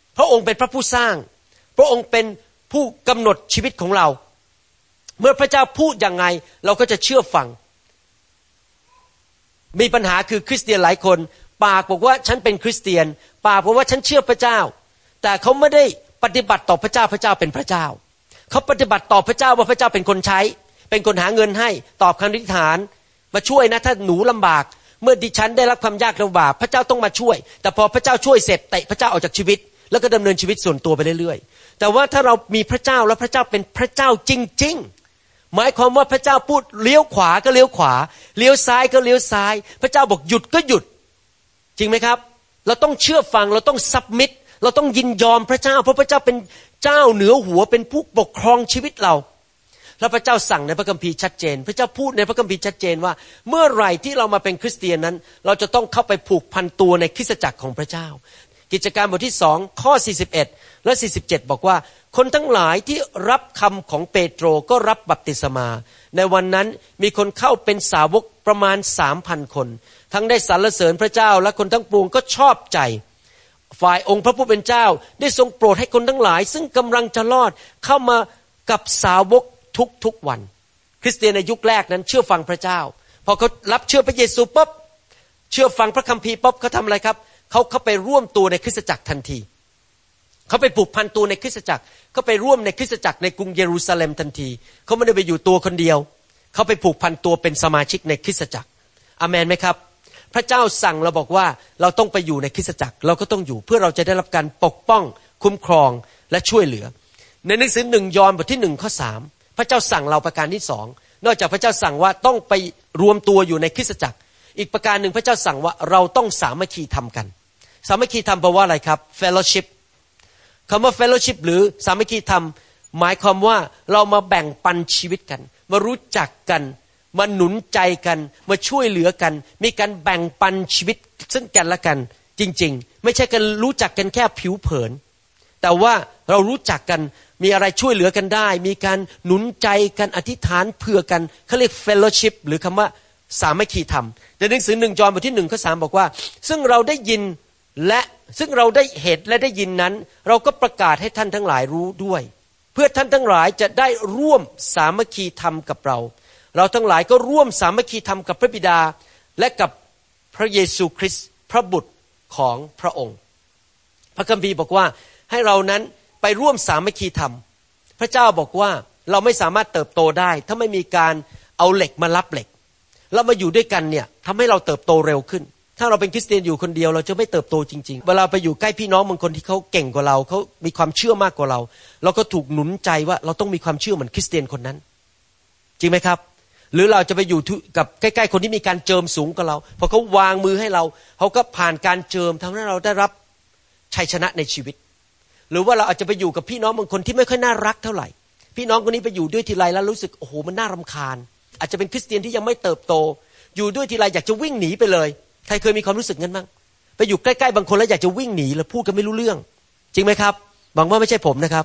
พระองค์เป็นพระผู้สร้างพระองค์เป็นผู้กำหนดชีวิตของเราเมื่อพระเจ้าพูดยังไงเราก็จะเชื่อฟังมีปัญหาคือคริสเตียนหลายคนปากบอกว่าฉันเป็นคริสเตียนปากบอกว่าฉันเชื่อพระเจ้าแต่เขาไม่ได้ปฏิบัติต่อพระเจ้าพระเจ้าเป็นพระเจ้าเขาปฏิบัติต่อพระเจ้าว่าพระเจ้าเป็นคนใช้เป็นคนหาเงินให้ตอบคำอธิษฐานมาช่วยนะถ้าหนูลำบากเมื่อดิฉันได้รับความยากลำบากพระเจ้าต้องมาช่วยแต่พอพระเจ้าช่วยเสร็จเตะพระเจ้าออกจากชีวิตแล้วก็ดำเนินชีวิตส่วนตัวไปเรื่อยๆแต่ว่าถ้าเรามีพระเจ้าแล้วพระเจ้าเป็นพระเจ้าจริงๆหมายความว่าพระเจ้าพูดเลี้ยวขวาก็เลี้ยวขวาเลี้ยวซ้ายก็เลี้ยวซ้ายพระเจ้าบอกหยุดก็หยุดจริงไหมครับเราต้องเชื่อฟังเราต้องซับมิตเราต้องยินยอมพระเจ้าเพราะพระเจ้าเป็นเจ้าเหนือหัวเป็นผู้ปกครองชีวิตเราแล้วพระเจ้าสั่งในพระคัมภีร์ชัดเจนพระเจ้าพูดในพระคัมภีร์ชัดเจนว่าเมื่อไหร่ที่เรามาเป็นคริสเตียนนั้นเราจะต้องเข้าไปผูกพันตัวในคริสตจักรของพระเจ้ากิจการบทที่สองข้อสี่สิบเอ็ดและสี่สิบเจ็ดบอกว่าคนทั้งหลายที่รับคำของเปโตรก็รับบัพติศมาในวันนั้นมีคนเข้าเป็นสาวกประมาณ สามพัน คนทั้งได้สรรเสริญพระเจ้าและคนทั้งปวงก็ชอบใจฝ่ายองค์พระผู้เป็นเจ้าได้ทรงโปรดให้คนทั้งหลายซึ่งกำลังจะรอดเข้ามากับสาวกทุกๆวันคริสเตียนในยุคแรกนั้นเชื่อฟังพระเจ้าพอเขารับเชื่อพระเยซูปุ๊บเชื่อฟังพระคัมภีร์ปุ๊บเขาทำอะไรครับเขาเข้าไปร่วมตัวในคริสตจักรทันทีเขาไปผูกพันตัวในคริสตจักรเขาไปร่วมในคริสตจักรในกรุงเยรูซาเล็มทันทีเขาไม่ได้ไปอยู่ตัวคนเดียวเขาไปผูกพันตัวเป็นสมาชิกในคริสตจักรอาเมนไหมครับพระเจ้าสั่งเราบอกว่าเราต้องไปอยู่ในคริสตจักรเราก็ต้องอยู่เพื่อเราจะได้รับการปกป้องคุ้มครองและช่วยเหลือในหนังสือหนึ่งยอห์นบทที่หนึ่งข้อสามพระเจ้าสั่งเราประการที่สองนอกจากพระเจ้าสั่งว่าต้องไปรวมตัวอยู่ในคริสตจักรอีกประการหนึ่งพระเจ้าสั่งว่าเราต้องสามัคคีธรรมกันสามัคคีธรรมแปลว่าอะไรครับ fellowship คำว่า fellowship หรือสามัคคีธรรมหมายความว่าเรามาแบ่งปันชีวิตกันมารู้จักกันมาหนุนใจกันมาช่วยเหลือกันมีการแบ่งปันชีวิตซึ่งกันและกันจริงๆไม่ใช่กันรู้จักกันแค่ผิวเผินแต่ว่าเรารู้จักกันมีอะไรช่วยเหลือกันได้มีการหนุนใจกันอธิษฐานเผื่อกันเขาเรียก fellowship หรือคำว่าสามัคคีธรรมในหนังสือหนึ่งยอห์นบทที่หนึ่งข้อสามบอกว่าซึ่งเราได้ยินและซึ่งเราได้เห็นและได้ยินนั้นเราก็ประกาศให้ท่านทั้งหลายรู้ด้วยเพื่อท่านทั้งหลายจะได้ร่วมสามัคคีธรรมกับเราเราทั้งหลายก็ร่วมสามัคคีธรรมกับพระบิดาและกับพระเยซูคริสต์พระบุตรของพระองค์พระคัมภีร์บอกว่าให้เรานั้นไปร่วมสามัคคีธรรมพระเจ้าบอกว่าเราไม่สามารถเติบโตได้ถ้าไม่มีการเอาเหล็กมารับเหล็กเรามาอยู่ด้วยกันเนี่ยทำให้เราเติบโตเร็วขึ้นถ้าเราเป็นคริสเตียนอยู่คนเดียวเราจะไม่เติบโตจริงๆเวลาไปอยู่ใกล้พี่น้องบางคนที่เขาเก่งกว่าเราเขามีความเชื่อมากกว่าเราเราก็ถูกหนุนใจว่าเราต้องมีความเชื่อเหมือนคริสเตียนคนนั้นจริงไหมครับหรือเราจะไปอยู่กับใกล้ๆคนที่มีการเจิมสูงกว่าเราพอเขาวางมือให้เราเขาก็ผ่านการเจิมทำให้เราได้รับชัยชนะในชีวิตหรือว่าเราอาจจะไปอยู่กับพี่น้องบางคนที่ไม่ค่อยน่ารักเท่าไหร่พี่น้องคนนี้ไปอยู่ด้วยทีไรแล้วรู้สึกโอ้โหมันน่ารำคาญอาจจะเป็นคริสเตียนที่ยังไม่เติบโตอยู่ด้วยทีไรอยากจะวิ่งหนีไปเลยใครเคยมีความรู้สึกงั้นบ้างไปอยู่ใกล้ๆบางคนแล้วอยากจะวิ่งหนีแล้วพูดกันไม่รู้เรื่องจริงไหมครับหวังว่าไม่ใช่ผมนะครับ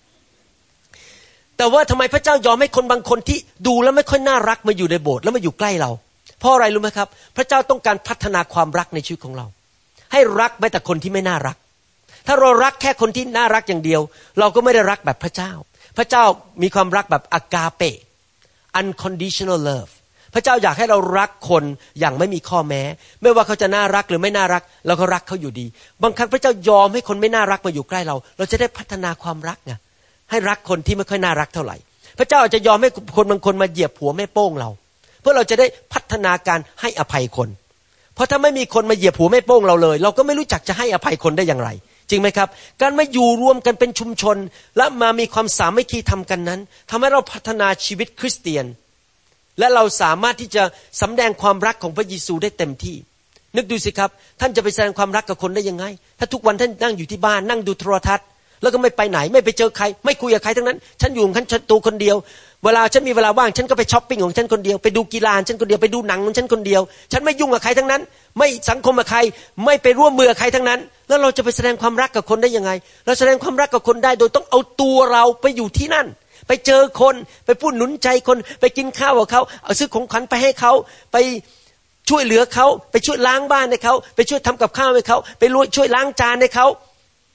แต่ว่าทำไมพระเจ้ายอมให้คนบางคนที่ดูแล้วไม่ค่อยน่ารักมาอยู่ในโบสถ์แล้วมาอยู่ใกล้เราเพราะอะไรรู้ไหมครับพระเจ้าต้องการพัฒนาความรักในชีวิตของเราให้รักแม้แต่คนที่ไม่น่ารักถ้าเรารักแค่คนที่น่ารักอย่างเดียวเราก็ไม่ได้รักแบบพระเจ้าพระเจ้ามีความรักแบบอากาเป unconditional love พระเจ้าอยากให้เรารักคนอย่างไม่มีข้อแม้ไม่ว่าเขาจะน่ารักหรือไม่น่ารักเราก็รักเขาอยู่ดีบางครั้งพระเจ้ายอมให้คนไม่น่ารักมาอยู่ใกล้เราเราจะได้พัฒนาความรักไงให้รักคนที่ไม่ค่อยน่ารักเท่าไหร่พระเจ้าอาจจะยอมให้คนบางคนมาเหยียบหัวแม่โป้งเราเพื่อเราจะได้พัฒนาการให้อภัยคนเพราะถ้าไม่มีคนมาเหยียบหัวแม่โป้งเราเลยเราก็ไม่รู้จักจะให้อภัยคนได้อย่างไรจริงไหมครับการมาอยู่รวมกันเป็นชุมชนและมามีความสามัคคีทำกันนั้นทำให้เราพัฒนาชีวิตคริสเตียนและเราสามารถที่จะสำแดงความรักของพระเยซูได้เต็มที่นึกดูสิครับท่านจะไปแสดงความรักกับคนได้ยังไงถ้าทุกวันท่านนั่งอยู่ที่บ้านนั่งดูโทรทัศน์แล้วก็ไม่ไปไหนไม่ไปเจอใครไม่คุยกับใครทั้งนั้นฉันอยู่ของฉันตัวคนเดียวเวลาฉันมีเวลาว่างฉันก็ไปช้อปปิ้งของฉันคนเดียวไปดูกีฬาฉันคนเดียวไปดูหนังของฉันคนเดียวฉันไม่ยุ่งกับใครทั้งนั้นไม่สังคมกับใครไม่ไปร่วมมือกับใครทั้งนั้นแล้วเราจะไปแสดงความรักกับคนได้ยังไงเราแสดงความรักกับคนได้โดยต้องเอาตัวเราไปอยู่ที่นั่นไปเจอคนไปพูดหนุนใจคนไปกินข้าวกับเขาเอาซื้อของขวัญไปให้เขาไปช่วยเหลือเขาไปช่วยล้างบ้านให้เขาไปช่วยทำกับข้าวให้เขาไปช่วยล้างจานให้เขา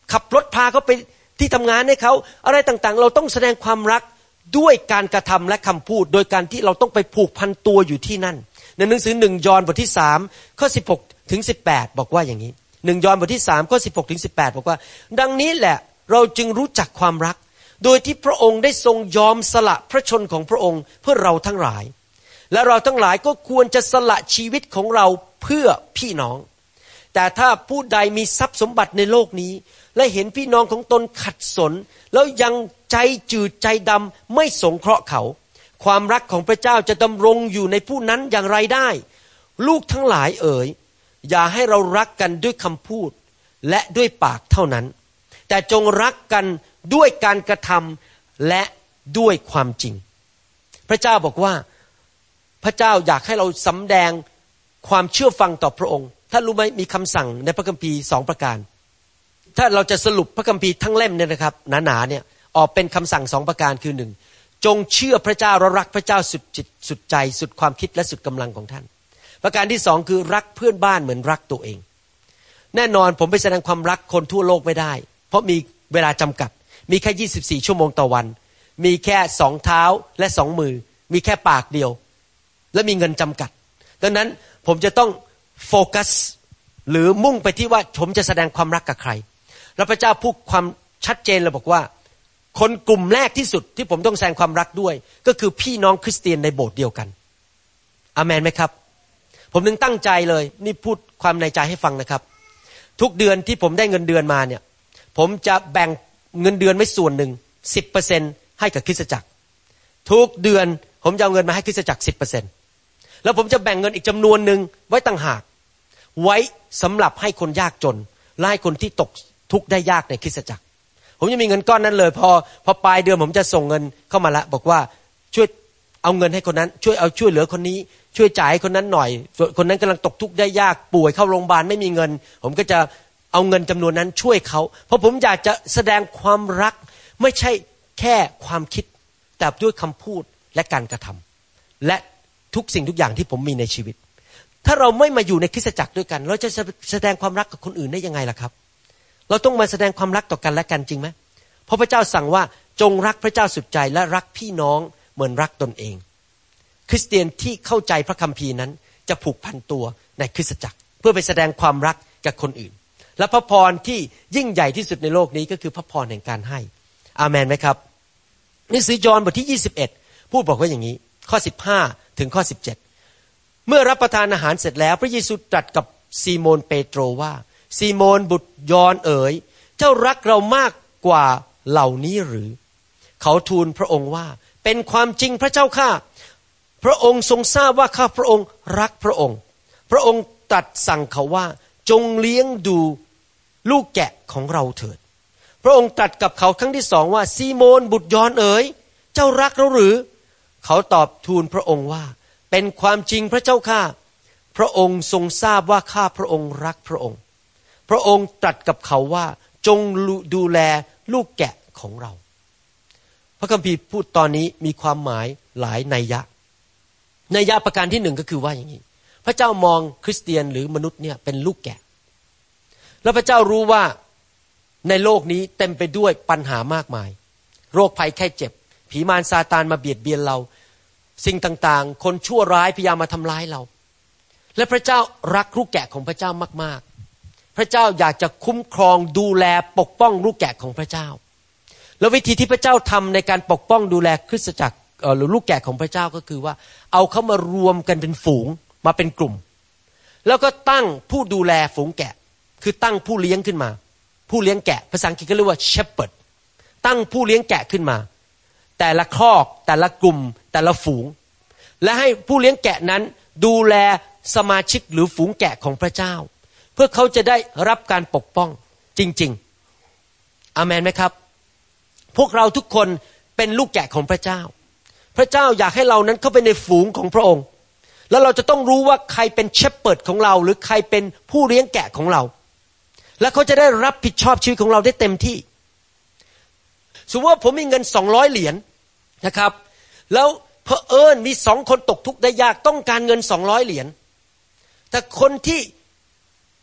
ขับรถพาเขาไปที่ทำงานให้เขาอะไรต่างๆเราต้องแสดงความรักด้วยการกระทำและคำพูดโดยการที่เราต้องไปผูกพันตัวอยู่ที่นั่นในหนังสือหนึ่งยอห์นบทที่สามข้อสิบหกถึงสิบแปดบอกว่าอย่างนี้หนึ่งยอห์นบทที่สามข้อสิบหกถึงสิบแปดบอกว่าดังนี้แหละเราจึงรู้จักความรักโดยที่พระองค์ได้ทรงยอมสละพระชนของพระองค์เพื่อเราทั้งหลายและเราทั้งหลายก็ควรจะสละชีวิตของเราเพื่อพี่น้องแต่ถ้าผู้ใดมีทรัพย์สมบัติในโลกนี้และเห็นพี่น้องของตนขัดสนแล้วยังใจจืดใจดำไม่สงเคราะห์เขาความรักของพระเจ้าจะดำรงอยู่ในผู้นั้นอย่างไรได้ลูกทั้งหลายเอ๋ยอย่าให้เรารักกันด้วยคำพูดและด้วยปากเท่านั้นแต่จงรักกันด้วยการกระทำและด้วยความจริงพระเจ้าบอกว่าพระเจ้าอยากให้เราสำแดงความเชื่อฟังต่อพระองค์ท่านรู้ไหมมีคำสั่งในพระคัมภีร์สองประการถ้าเราจะสรุปพระคัมภีร์ทั้งเล่มเนี่ยนะครับหนาๆเนี่ยออกเป็นคำสั่งสองประการคือหนึ่งจงเชื่อพระเจ้าและรักพระเจ้าสุดจิตสุดใจสุดความคิดและสุดกำลังของท่านประการที่สองคือรักเพื่อนบ้านเหมือนรักตัวเองแน่นอนผมไปแสดงความรักคนทั่วโลกไม่ได้เพราะมีเวลาจำกัดมีแค่ยี่สิบสี่ชั่วโมงต่อวันมีแค่สองเท้าและสองมือมีแค่ปากเดียวและมีเงินจำกัดดังนั้นผมจะต้องโฟกัสหรือมุ่งไปที่ว่าผมจะแสดงความรักกับใครแล้วพระเจ้าพูดความชัดเจนเลยบอกว่าคนกลุ่มแรกที่สุดที่ผมต้องแสดงความรักด้วยก็คือพี่น้องคริสเตียนในโบสถ์เดียวกันอาเมนไหมครับผมนึงตั้งใจเลยนี่พูดความในใจให้ฟังนะครับทุกเดือนที่ผมได้เงินเดือนมาเนี่ยผมจะแบ่งเงินเดือนไว้ส่วนหนึ่ง สิบเปอร์เซ็นต์ ให้กับคริสตจักรทุกเดือนผมจะเอาเงินมาให้คริสตจักร สิบเปอร์เซ็นต์ แล้วผมจะแบ่งเงินอีกจำนวนหนึ่งไว้ต่างหากไว้สำหรับให้คนยากจนและให้คนที่ตกทุกข์ได้ยากในคริสตจักรผมจะมีเงินก้อนนั้นเลยพอพอปลายเดือนผมจะส่งเงินเข้ามาละบอกว่าช่วยเอาเงินให้คนนั้นช่วยเอาช่วยเหลือคนนี้ช่วยจ่ายให้คนนั้นหน่อยคนนั้นกำลังตกทุกข์ได้ยากป่วยเข้าโรงพยาบาลไม่มีเงินผมก็จะเอาเงินจำนวนนั้นช่วยเขาเพราะผมอยากจะแสดงความรักไม่ใช่แค่ความคิดแต่ด้วยคำพูดและการกระทำและทุกสิ่งทุกอย่างที่ผมมีในชีวิตถ้าเราไม่มาอยู่ในคริสตจักรด้วยกันเราจะแสดงความรักกับคนอื่นได้ยังไงล่ะครับเราต้องมาแสดงความรักต่อกันและกันจริงไหมเพราะพระเจ้าสั่งว่าจงรักพระเจ้าสุดใจและรักพี่น้องเหมือนรักตนเองคริสเตียนที่เข้าใจพระคัมภีร์นั้นจะผูกพันตัวในคริสตจักรเพื่อไปแสดงความรักกับคนอื่นและพระพรที่ยิ่งใหญ่ที่สุดในโลกนี้ก็คือพระพรแห่งการให้อาเมนไหมครับหนังสือยอห์นบทที่ยี่สิบเอ็ดพูดบอกว่าอย่างนี้ข้อสิบห้าถึงข้อสิบเจ็ดเมื่อรับประทานอาหารเสร็จแล้วพระเยซูตรัสกับซีโมนเปโตรว่าซีโมนบุตรยอห์นเอ๋ยเจ้ารักเรามากกว่าเหล่านี้หรือเขาทูลพระองค์ว่าเป็นความจริงพระเจ้าข้าพระองค์ทรงทราบว่าข้าพระองค์รักพระองค์พระองค์ตรัสสั่งเขาว่าจงเลี้ยงดูลูกแกะของเราเถิดพระองค์ตรัสกับเขาครั้งที่สองว่าซีโมนบุตรยอห์นเอ๋ยเจ้ารักเราหรือเขาตอบทูลพระองค์ว่าเป็นความจริงพระเจ้าข้าพระองค์ทรงทราบว่าข้าพระองค์รักพระองค์พระองค์ตรัสกับเขาว่าจงดูแลลูกแกะของเราพระคัมภีร์พูดตอนนี้มีความหมายหลายนัยยะนัยยะประการที่หนึ่งก็คือว่าอย่างนี้พระเจ้ามองคริสเตียนหรือมนุษย์เนี่ยเป็นลูกแกะแล้วพระเจ้ารู้ว่าในโลกนี้เต็มไปด้วยปัญหามากมายโรคภัยแค่เจ็บผีมารซาตานมาเบียดเบียนเราสิ่งต่างๆคนชั่วร้ายพยายามมาทำร้ายเราและพระเจ้ารักลูกแกะของพระเจ้ามากๆพระเจ้าอยากจะคุ้มครองดูแลปกป้องลูกแกะของพระเจ้าแล้ววิธีที่พระเจ้าทำในการปกป้องดูแลคริสตจักรหรือลูกแกะของพระเจ้าก็คือว่าเอาเขามารวมกันเป็นฝูงมาเป็นกลุ่มแล้วก็ตั้งผู้ดูแลฝูงแกะคือตั้งผู้เลี้ยงขึ้นมาผู้เลี้ยงแกะภาษาอังกฤษก็เรียกว่า shepherd ตั้งผู้เลี้ยงแกะขึ้นมาแต่ละคอกแต่ละกลุ่มแต่ละฝูงและให้ผู้เลี้ยงแกะนั้นดูแลสมาชิกหรือฝูงแกะของพระเจ้าเพื่อเขาจะได้รับการปกป้องจริงๆอาเมนไหมครับพวกเราทุกคนเป็นลูกแกะของพระเจ้าพระเจ้าอยากให้เรานั้นเข้าไปในฝูงของพระองค์แล้วเราจะต้องรู้ว่าใครเป็นเชพเปิร์ดของเราหรือใครเป็นผู้เลี้ยงแกะของเราและเขาจะได้รับผิดชอบชีวิตของเราได้เต็มที่สมมติว่าผมมีเงินสองร้อยเหรียญนะครับแล้วเผอิญมีสองคนตกทุกข์ได้ยากต้องการเงินสองร้อยเหรียญแต่คนที่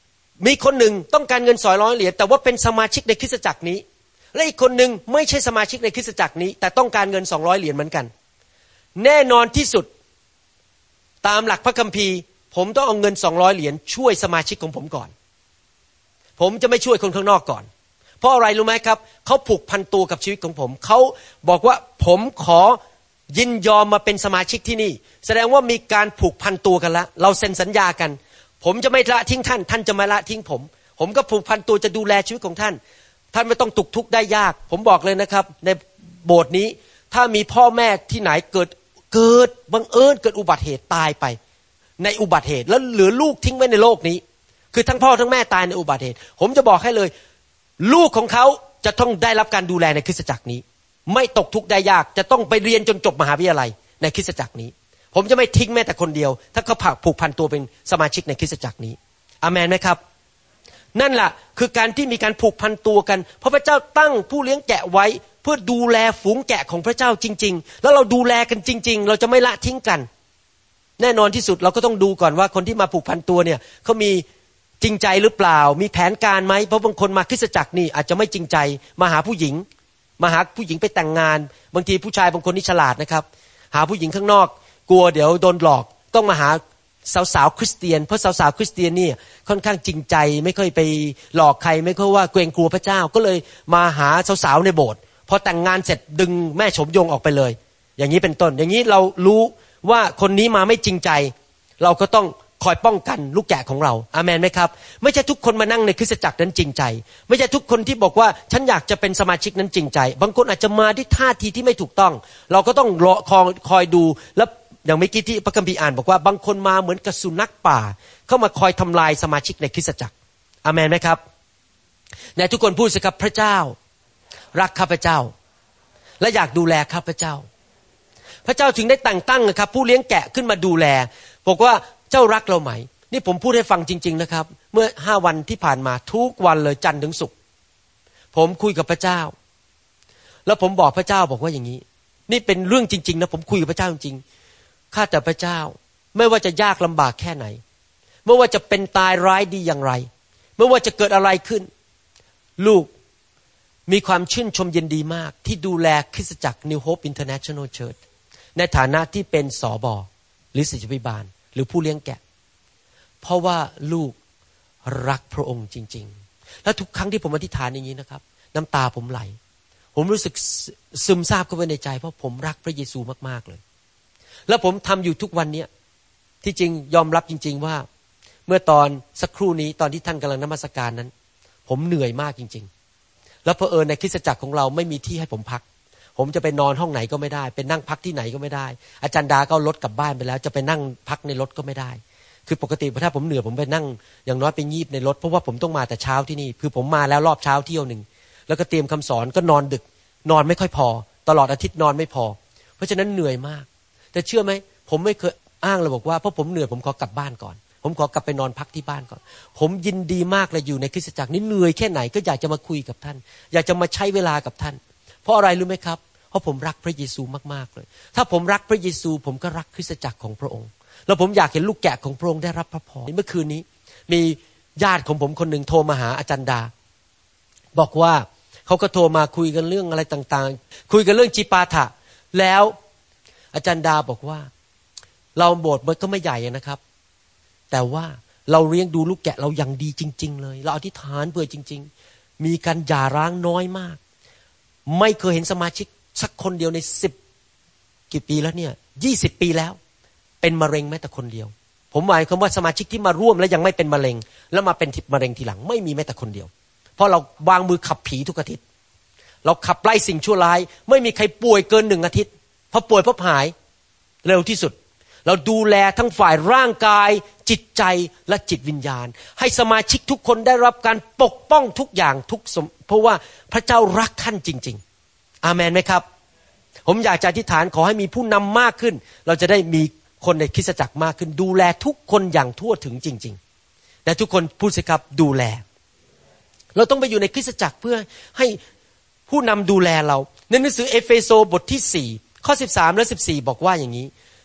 มีคนหนึ่งต้องการเงินสองร้อยเหรียญแต่ว่าเป็นสมาชิกในคริสตจักรนี้และอีกคนหนึ่งไม่ใช่สมาชิกในคริสตจักรนี้แต่ต้องการเงินสองร้อยเหรียญเหมือนกันแน่นอนที่สุดตามหลักพระคัมภีร์ผมต้องเอาเงินสองร้อยเหรียญช่วยสมาชิกของผมก่อนผมจะไม่ช่วยคนข้างนอกก่อนเพราะอะไรรู้ไหมครับเขาผูกพันตัวกับชีวิตของผมเขาบอกว่าผมขอยินยอมมาเป็นสมาชิกที่นี่แสดงว่ามีการผูกพันตัวกันแล้วเราเซ็นสัญญากันผมจะไม่ละทิ้งท่านท่านจะไม่ละทิ้งผมผมก็ผูกพันตัวจะดูแลชีวิตของท่านท่านไม่ต้องตกทุกข์ได้ยากผมบอกเลยนะครับในโบสถ์นี้ถ้ามีพ่อแม่ที่ไหนเกิดเกิดบังเอิญเกิดอุบัติเหตุตายไปในอุบัติเหตุแล้วเหลือลูกทิ้งไว้ในโลกนี้คือทั้งพ่อทั้งแม่ตายในอุบัติเหตุผมจะบอกให้เลยลูกของเขาจะต้องได้รับการดูแลในคริสตจักรนี้ไม่ตกทุกข์ได้ยากจะต้องไปเรียนจนจบมหาวิทยาลัยในคริสตจักรนี้ผมจะไม่ทิ้งแม้แต่คนเดียวถ้าเขาผูกพันตัวเป็นสมาชิกในคริสตจักรนี้อาเมนไหมครับนั่นแหละคือการที่มีการผูกพันตัวกันเพราะพระเจ้าตั้งผู้เลี้ยงแกะไว้เพื่อดูแลฝูงแกะของพระเจ้าจริงๆแล้วเราดูแลกันจริงๆเราจะไม่ละทิ้งกันแน่นอนที่สุดเราก็ต้องดูก่อนว่าคนที่มาผูกพันตัวเนี่ยเขามีจริงใจหรือเปล่ามีแผนการไหมเพราะบางคนมาคริสตจักรนี่อาจจะไม่จริงใจมาหาผู้หญิงมาหาผู้หญิงไปแต่งงานบางทีผู้ชายบางคนนี่ฉลาดนะครับหาผู้หญิงข้างนอกกลัวเดี๋ยวโดนหลอกต้องมาหาสาวๆคริสเตียนเพราะสาวๆคริสเตียนนี่ค่อนข้างจริงใจไม่ค่อยไปหลอกใครไม่ค่อยว่าเกรงกลัวพระเจ้าก็เลยมาหาสาวๆในโบสถ์พอแต่งงานเสร็จดึงแม่โฉมยงออกไปเลยอย่างนี้เป็นต้นอย่างนี้เรารู้ว่าคนนี้มาไม่จริงใจเราก็ต้องคอยป้องกันลูกแกะของเราอาเมนไหมครับไม่ใช่ทุกคนมานั่งในคริสตจักรนั้นจริงใจไม่ใช่ทุกคนที่บอกว่าฉันอยากจะเป็นสมาชิกนั้นจริงใจบางคนอาจจะมาด้วยท่าทีที่ไม่ถูกต้องเราก็ต้องรอคอยคอยดูแล้วอย่างเมื่อกี้ที่พระคัมภีร์อ่านบอกว่าบางคนมาเหมือนกับสุนัขป่าเข้ามาคอยทำลายสมาชิกในคริสตจักรอาเมนไหมครับในทุกคนพูดสิครับพระเจ้ารักข้าพเจ้าและอยากดูแลข้าพเจ้าพระเจ้าถึงได้แต่งตั้งนะครับผู้เลี้ยงแกะขึ้นมาดูแลบอกว่าเจ้ารักเราไหมนี่ผมพูดให้ฟังจริงๆนะครับเมื่อห้าวันที่ผ่านมาทุกวันเลยจันทร์ถึงศุกร์ผมคุยกับพระเจ้าแล้วผมบอกพระเจ้าบอกว่าอย่างนี้นี่เป็นเรื่องจริงๆนะผมคุยกับพระเจ้าจริงๆข้าแต่พระเจ้าไม่ว่าจะยากลำบากแค่ไหนไม่ว่าจะเป็นตายร้ายดีอย่างไรไม่ว่าจะเกิดอะไรขึ้นลูกมีความชื่นชมยินดีมากที่ดูแลคริสตจักร New Hope International Church ในฐานะที่เป็นสบหรือศิษยาภิบาลหรือผู้เลี้ยงแกะเพราะว่าลูกรักพระองค์จริงๆและทุกครั้งที่ผมอธิษฐานอย่างนี้นะครับน้ำตาผมไหลผมรู้สึกซึมซาบเข้าไปในใจเพราะผมรักพระเยซูมากๆเลยแล้วผมทำอยู่ทุกวันนี้ที่จริงยอมรับจริงๆว่าเมื่อตอนสักครู่นี้ตอนที่ท่านกำลังนมัสการนั้นผมเหนื่อยมากจริงๆแล้วเผอิญในคริสตจักรของเราไม่มีที่ให้ผมพักผมจะไปนอนห้องไหนก็ไม่ได้ไปนั่งพักที่ไหนก็ไม่ได้อาจารย์ดาก็เอารถกลับบ้านไปแล้วจะไปนั่งพักในรถก็ไม่ได้คือปกติถ้าผมเหนื่อยผมไปนั่งอย่างน้อยไปงีบในรถเพราะว่าผมต้องมาแต่เช้าที่นี่คือผมมาแล้วรอบเช้าเที่ยวนึงแล้วก็เตรียมคำสอนก็นอนดึกนอนไม่ค่อยพอตลอดอาทิตย์นอนไม่พอเพราะฉะนั้นเหนื่อยมากแต่เชื่อไหมผมไม่เคยอ้างเลยบอกว่าเพราะผมเหนื่อยผมขอกลับบ้านก่อนผมขอกลับไปนอนพักที่บ้านก่อนผมยินดีมากเลยอยู่ในคริสตจักรนี้เหนื่อยแค่ไหนก็อยากจะมาคุยกับท่านอยากจะมาใช้เวลากับท่านเพราะอะไรรู้ไหมครับเพราะผมรักพระเยซูมากๆเลยถ้าผมรักพระเยซูผมก็รักคริสตจักรของพระองค์แล้วผมอยากเห็นลูกแกะของพระองค์ได้รับพระพรเมื่อคืนนี้มีญาติของผมคนหนึ่งโทรมาหาอาจารย์ดาบอกว่าเขาก็โทรมาคุยกันเรื่องอะไรต่างๆคุยกันเรื่องจิปาถะแล้วอาจารย์ดาบอกว่าเราโบสถ์มันก็ไม่ใหญ่นะครับแต่ว่าเราเลี้ยงดูลูกแกะเราอย่างดีจริงๆเลยเราอธิษฐานเพื่อจริงๆมีการหย่าร้างน้อยมากไม่เคยเห็นสมาชิกสักคนเดียวในสิบกี่ปีแล้วเนี่ยยี่สิบปีแล้วเป็นมะเร็งแม้แต่คนเดียวผมหมายความว่าสมาชิกที่มาร่วมแล้วยังไม่เป็นมะเร็งแล้วมาเป็นมะเร็งทีหลังไม่มีแม้แต่คนเดียวเพราะเราวางมือขับผีทุกอาทิตย์เราขับไล่สิ่งชั่วร้ายไม่มีใครป่วยเกินหนึ่งอาทิตย์พอป่วยพอหายเร็วที่สุดเราดูแลทั้งฝ่ายร่างกายจิตใจและจิตวิญญาณให้สมาชิกทุกคนได้รับการปกป้องทุกอย่างทุกเพราะว่าพระเจ้ารักท่านจริงๆอาเมนไหมครับผมอยากจะอธิษฐานขอให้มีผู้นำมากขึ้นเราจะได้มีคนในคริสตจักรมากขึ้นดูแลทุกคนอย่างทั่วถึงจริงๆและทุกคนพูดสิครับดูแลเราต้องไปอยู่ในคริสตจักรเพื่อให้ผู้นำดูแลเราในหนังสือเอเฟโซบทที่สี่ข้อสิบสามและสิบสี่บอกว่าอย่างนี้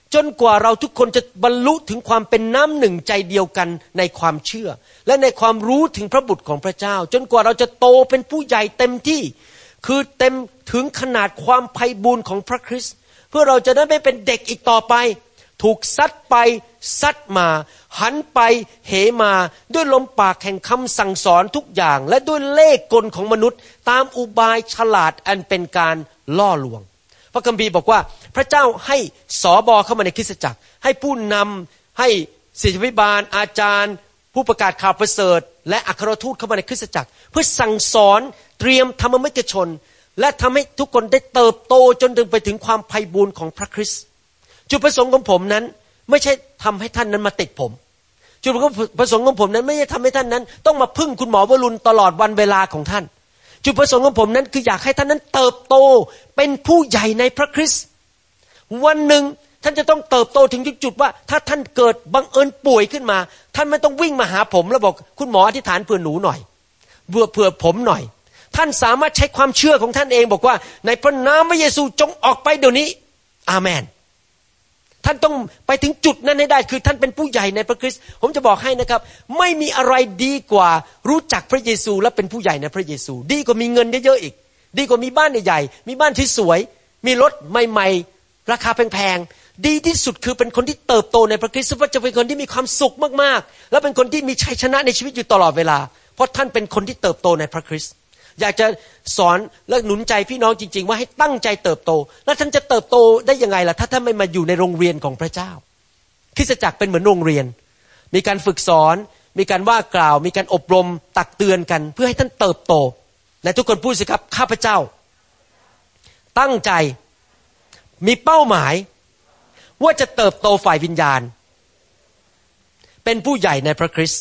จนกว่าเราทุกคนจะบรรลุถึงความเป็นน้ำหนึ่งใจเดียวกันในความเชื่อและในความรู้ถึงพระบุตรของพระเจ้าจนกว่าเราจะโตเป็นผู้ใหญ่เต็มที่คือเต็มถึงขนาดความไพบูลย์ของพระคริสต์เพื่อเราจะได้ไม่เป็นเด็กอีกต่อไปถูกซัดไปซัดมาหันไปเหมาด้วยลมปากแห่งคำสั่งสอนทุกอย่างและด้วยเล่ห์กลของมนุษย์ตามอุบายฉลาดอันเป็นการล่อลวงพระคัมภีร์บอกว่าพระเจ้าให้สบเข้ามาในคริสตจักรให้ผู้นำให้ศิษยาภิบาลอาจารย์ผู้ประกาศข่าวประเสริฐและอัครทูตเข้ามาในคริสตจักรเพื่อสั่งสอนเตรียมธรรมมิกชนและทำให้ทุกคนได้เติบโตจนถึงไปถึงความไพบูลย์ของพระคริสต์จุดประสงค์ของผมนั้นไม่ใช่ทำให้ท่านนั้นมาติดผมจุดประสงค์ของผมนั้นไม่ใช่ทำให้ท่านนั้นต้องมาพึ่งคุณหมอวรุณตลอดวันเวลาของท่านจุดประสงค์ของผมนั้นคืออยากให้ท่านนั้นเติบโตเป็นผู้ใหญ่ในพระคริสต์วันหนึ่งท่านจะต้องเติบโตถึงจุดว่าถ้าท่านเกิดบังเอิญป่วยขึ้นมาท่านไม่ต้องวิ่งมาหาผมแล้วบอกคุณหมออธิษฐานเผื่อหนูหน่อยเผื่อเผื่อผมหน่อยท่านสามารถใช้ความเชื่อของท่านเองบอกว่าในพระนามพระเยซูจงออกไปเดี๋ยวนี้อาเมนท่านต้องไปถึงจุดนั้นให้ได้คือท่านเป็นผู้ใหญ่ในพระคริสต์ผมจะบอกให้นะครับไม่มีอะไรดีกว่ารู้จักพระเยซูและเป็นผู้ใหญ่ในพระเยซูดีกว่ามีเงินเยอะๆอีกดีกว่ามีบ้านใหญ่ๆมีบ้านที่สวยมีรถใหม่ๆราคาแพงๆดีที่สุดคือเป็นคนที่เติบโตในพระคริสต์ว่าจะเป็นคนที่มีความสุขมากๆและเป็นคนที่มีชัยชนะในชีวิตอยู่ตลอดเวลาเพราะท่านเป็นคนที่เติบโตในพระคริสต์อยากจะสอนและหนุนใจพี่น้องจริงๆว่าให้ตั้งใจเติบโตแล้วท่านจะเติบโตได้ยังไงล่ะถ้าท่านไม่มาอยู่ในโรงเรียนของพระเจ้าคริสตจักรเป็นเหมือนโรงเรียนมีการฝึกสอนมีการว่ากล่าวมีการอบรมตักเตือนกันเพื่อให้ท่านเติบโตและทุกคนพูดสิครับข้าพเจ้าตั้งใจมีเป้าหมายว่าจะเติบโตฝ่ายวิญญาณเป็นผู้ใหญ่ในพระคริสต์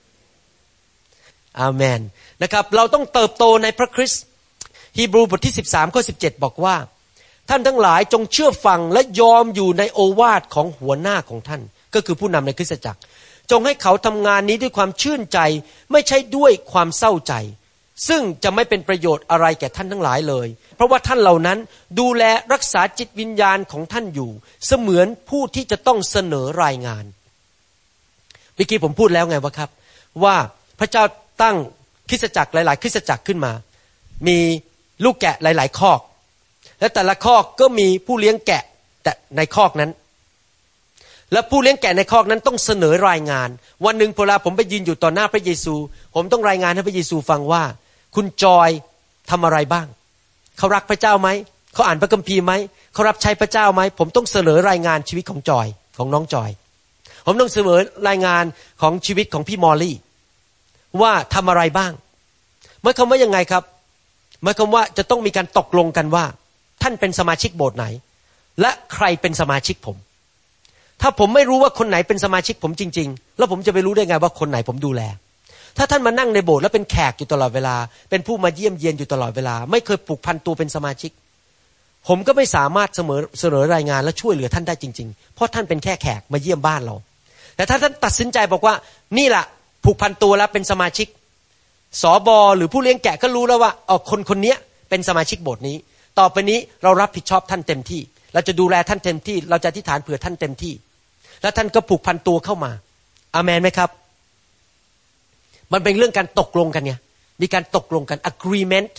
อาเมนนะครับเราต้องเติบโตในพระคริสต์ฮีบรูบทที่สิบสามข้อสิบเจ็ดบอกว่าท่านทั้งหลายจงเชื่อฟังและยอมอยู่ในโอวาทของหัวหน้าของท่านก็คือผู้นำในคริสตจักรจงให้เขาทำงานนี้ด้วยความชื่นใจไม่ใช่ด้วยความเศร้าใจซึ่งจะไม่เป็นประโยชน์อะไรแก่ท่านทั้งหลายเลยเพราะว่าท่านเหล่านั้นดูแลรักษาจิตวิญญาณของท่านอยู่เสมือนผู้ที่จะต้องเสนอรายงานเมื่อกี้ผมพูดแล้วไงว่าครับว่าพระเจ้าตั้งคริสตจักรหลายๆคริสตจักรขึ้นมามีลูกแกะหลายๆคอกและแต่ละคอกก็มีผู้เลี้ยงแกะแต่ในคอกนั้นและผู้เลี้ยงแกะในคอกนั้นต้องเสนอรายงานวันหนึ่งเวลาผมไปยืนอยู่ต่อหน้าพระเยซูผมต้องรายงานให้พระเยซูฟังว่าคุณจอยทำอะไรบ้างเขารักพระเจ้าไหมเขาอ่านพระคัมภีร์ไหมเขารับใช้พระเจ้าไหมผมต้องเสนอรายงานชีวิตของจอยของน้องจอยผมต้องเสนอรายงานของชีวิตของพี่มอลลี่ว่าทำอะไรบ้างหมายความว่ายังไงครับหมายความว่าจะต้องมีการตกลงกันว่าท่านเป็นสมาชิกโบสถ์ไหนและใครเป็นสมาชิกผมถ้าผมไม่รู้ว่าคนไหนเป็นสมาชิกผมจริงๆแล้วผมจะไปรู้ได้ไงว่าคนไหนผมดูแลถ้าท่านมานั่งในโบสถ์แล้วเป็นแขกอยู่ตลอดเวลาเป็นผู้มาเยี่ยมเยียนอยู่ตลอดเวลาไม่เคยผูกพันตัวเป็นสมาชิกผมก็ไม่สามารถเสมอเสนอรายงานและช่วยเหลือท่านได้จริงๆเพราะท่านเป็นแค่แขกมาเยี่ยมบ้านเราแต่ถ้าท่านตัดสินใจบอกว่านี่แหละผูกพันตัวแล้วเป็นสมาชิกสบหรือผู้เลี้ยงแกะก็รู้แล้วว่าอ๋อคนคนนี้เป็นสมาชิกโบสถ์นี้ต่อไปนี้เรารับผิดชอบท่านเต็มที่เราจะดูแลท่านเต็มที่เราจะอธิษฐานเผื่อท่านเต็มที่แล้วท่านก็ผูกพันตัวเข้ามาอาเมนไหมครับมันเป็นเรื่องการตกลงกันไงมีการตกลงกัน agreement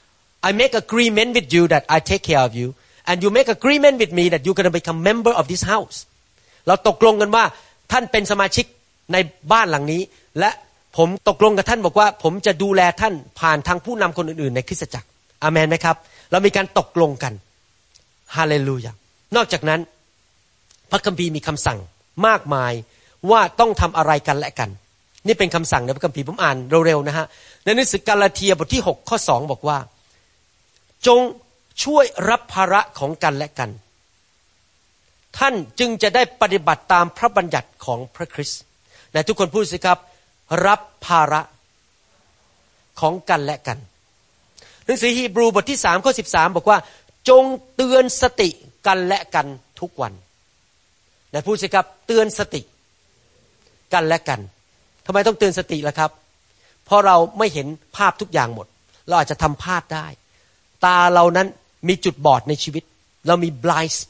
I make agreement with you that I take care of you and you make agreement with me that you're going to become member of this house เราตกลงกันว่าท่านเป็นสมาชิกในบ้านหลังนี้และผมตกลงกับท่านบอกว่าผมจะดูแลท่านผ่านทางผู้นำคนอื่นๆในคริสตจักรอาเมนไหมครับเรามีการตกลงกันฮาเลลูยานอกจากนั้นพระคัมภีร์มีคำสั่งมากมายว่าต้องทำอะไรกันและกันนี่เป็นคำสั่งในพระคัมภีร์ผมอ่านเร็วๆนะฮะในหนังสือกาลาเทียบทที่หกข้อสองบอกว่าจงช่วยรับภาระของกันและกันท่านจึงจะได้ปฏิบัติตามพระบัญญัติของพระคริสต์ไหนทุกคนพูดสิครับรับภาระของกันและกันหนังสือฮีบรูบทที่สามข้อสิบสามบอกว่าจงเตือนสติกันและกันทุกวันไหนพูดสิครับเตือนสติกันและกันทำไมต้องเตือนสติล่ะครับเพราะเราไม่เห็นภาพทุกอย่างหมดเราอาจจะทำพลาดได้ตาเรานั้นมีจุดบอดในชีวิตเรามี blind spot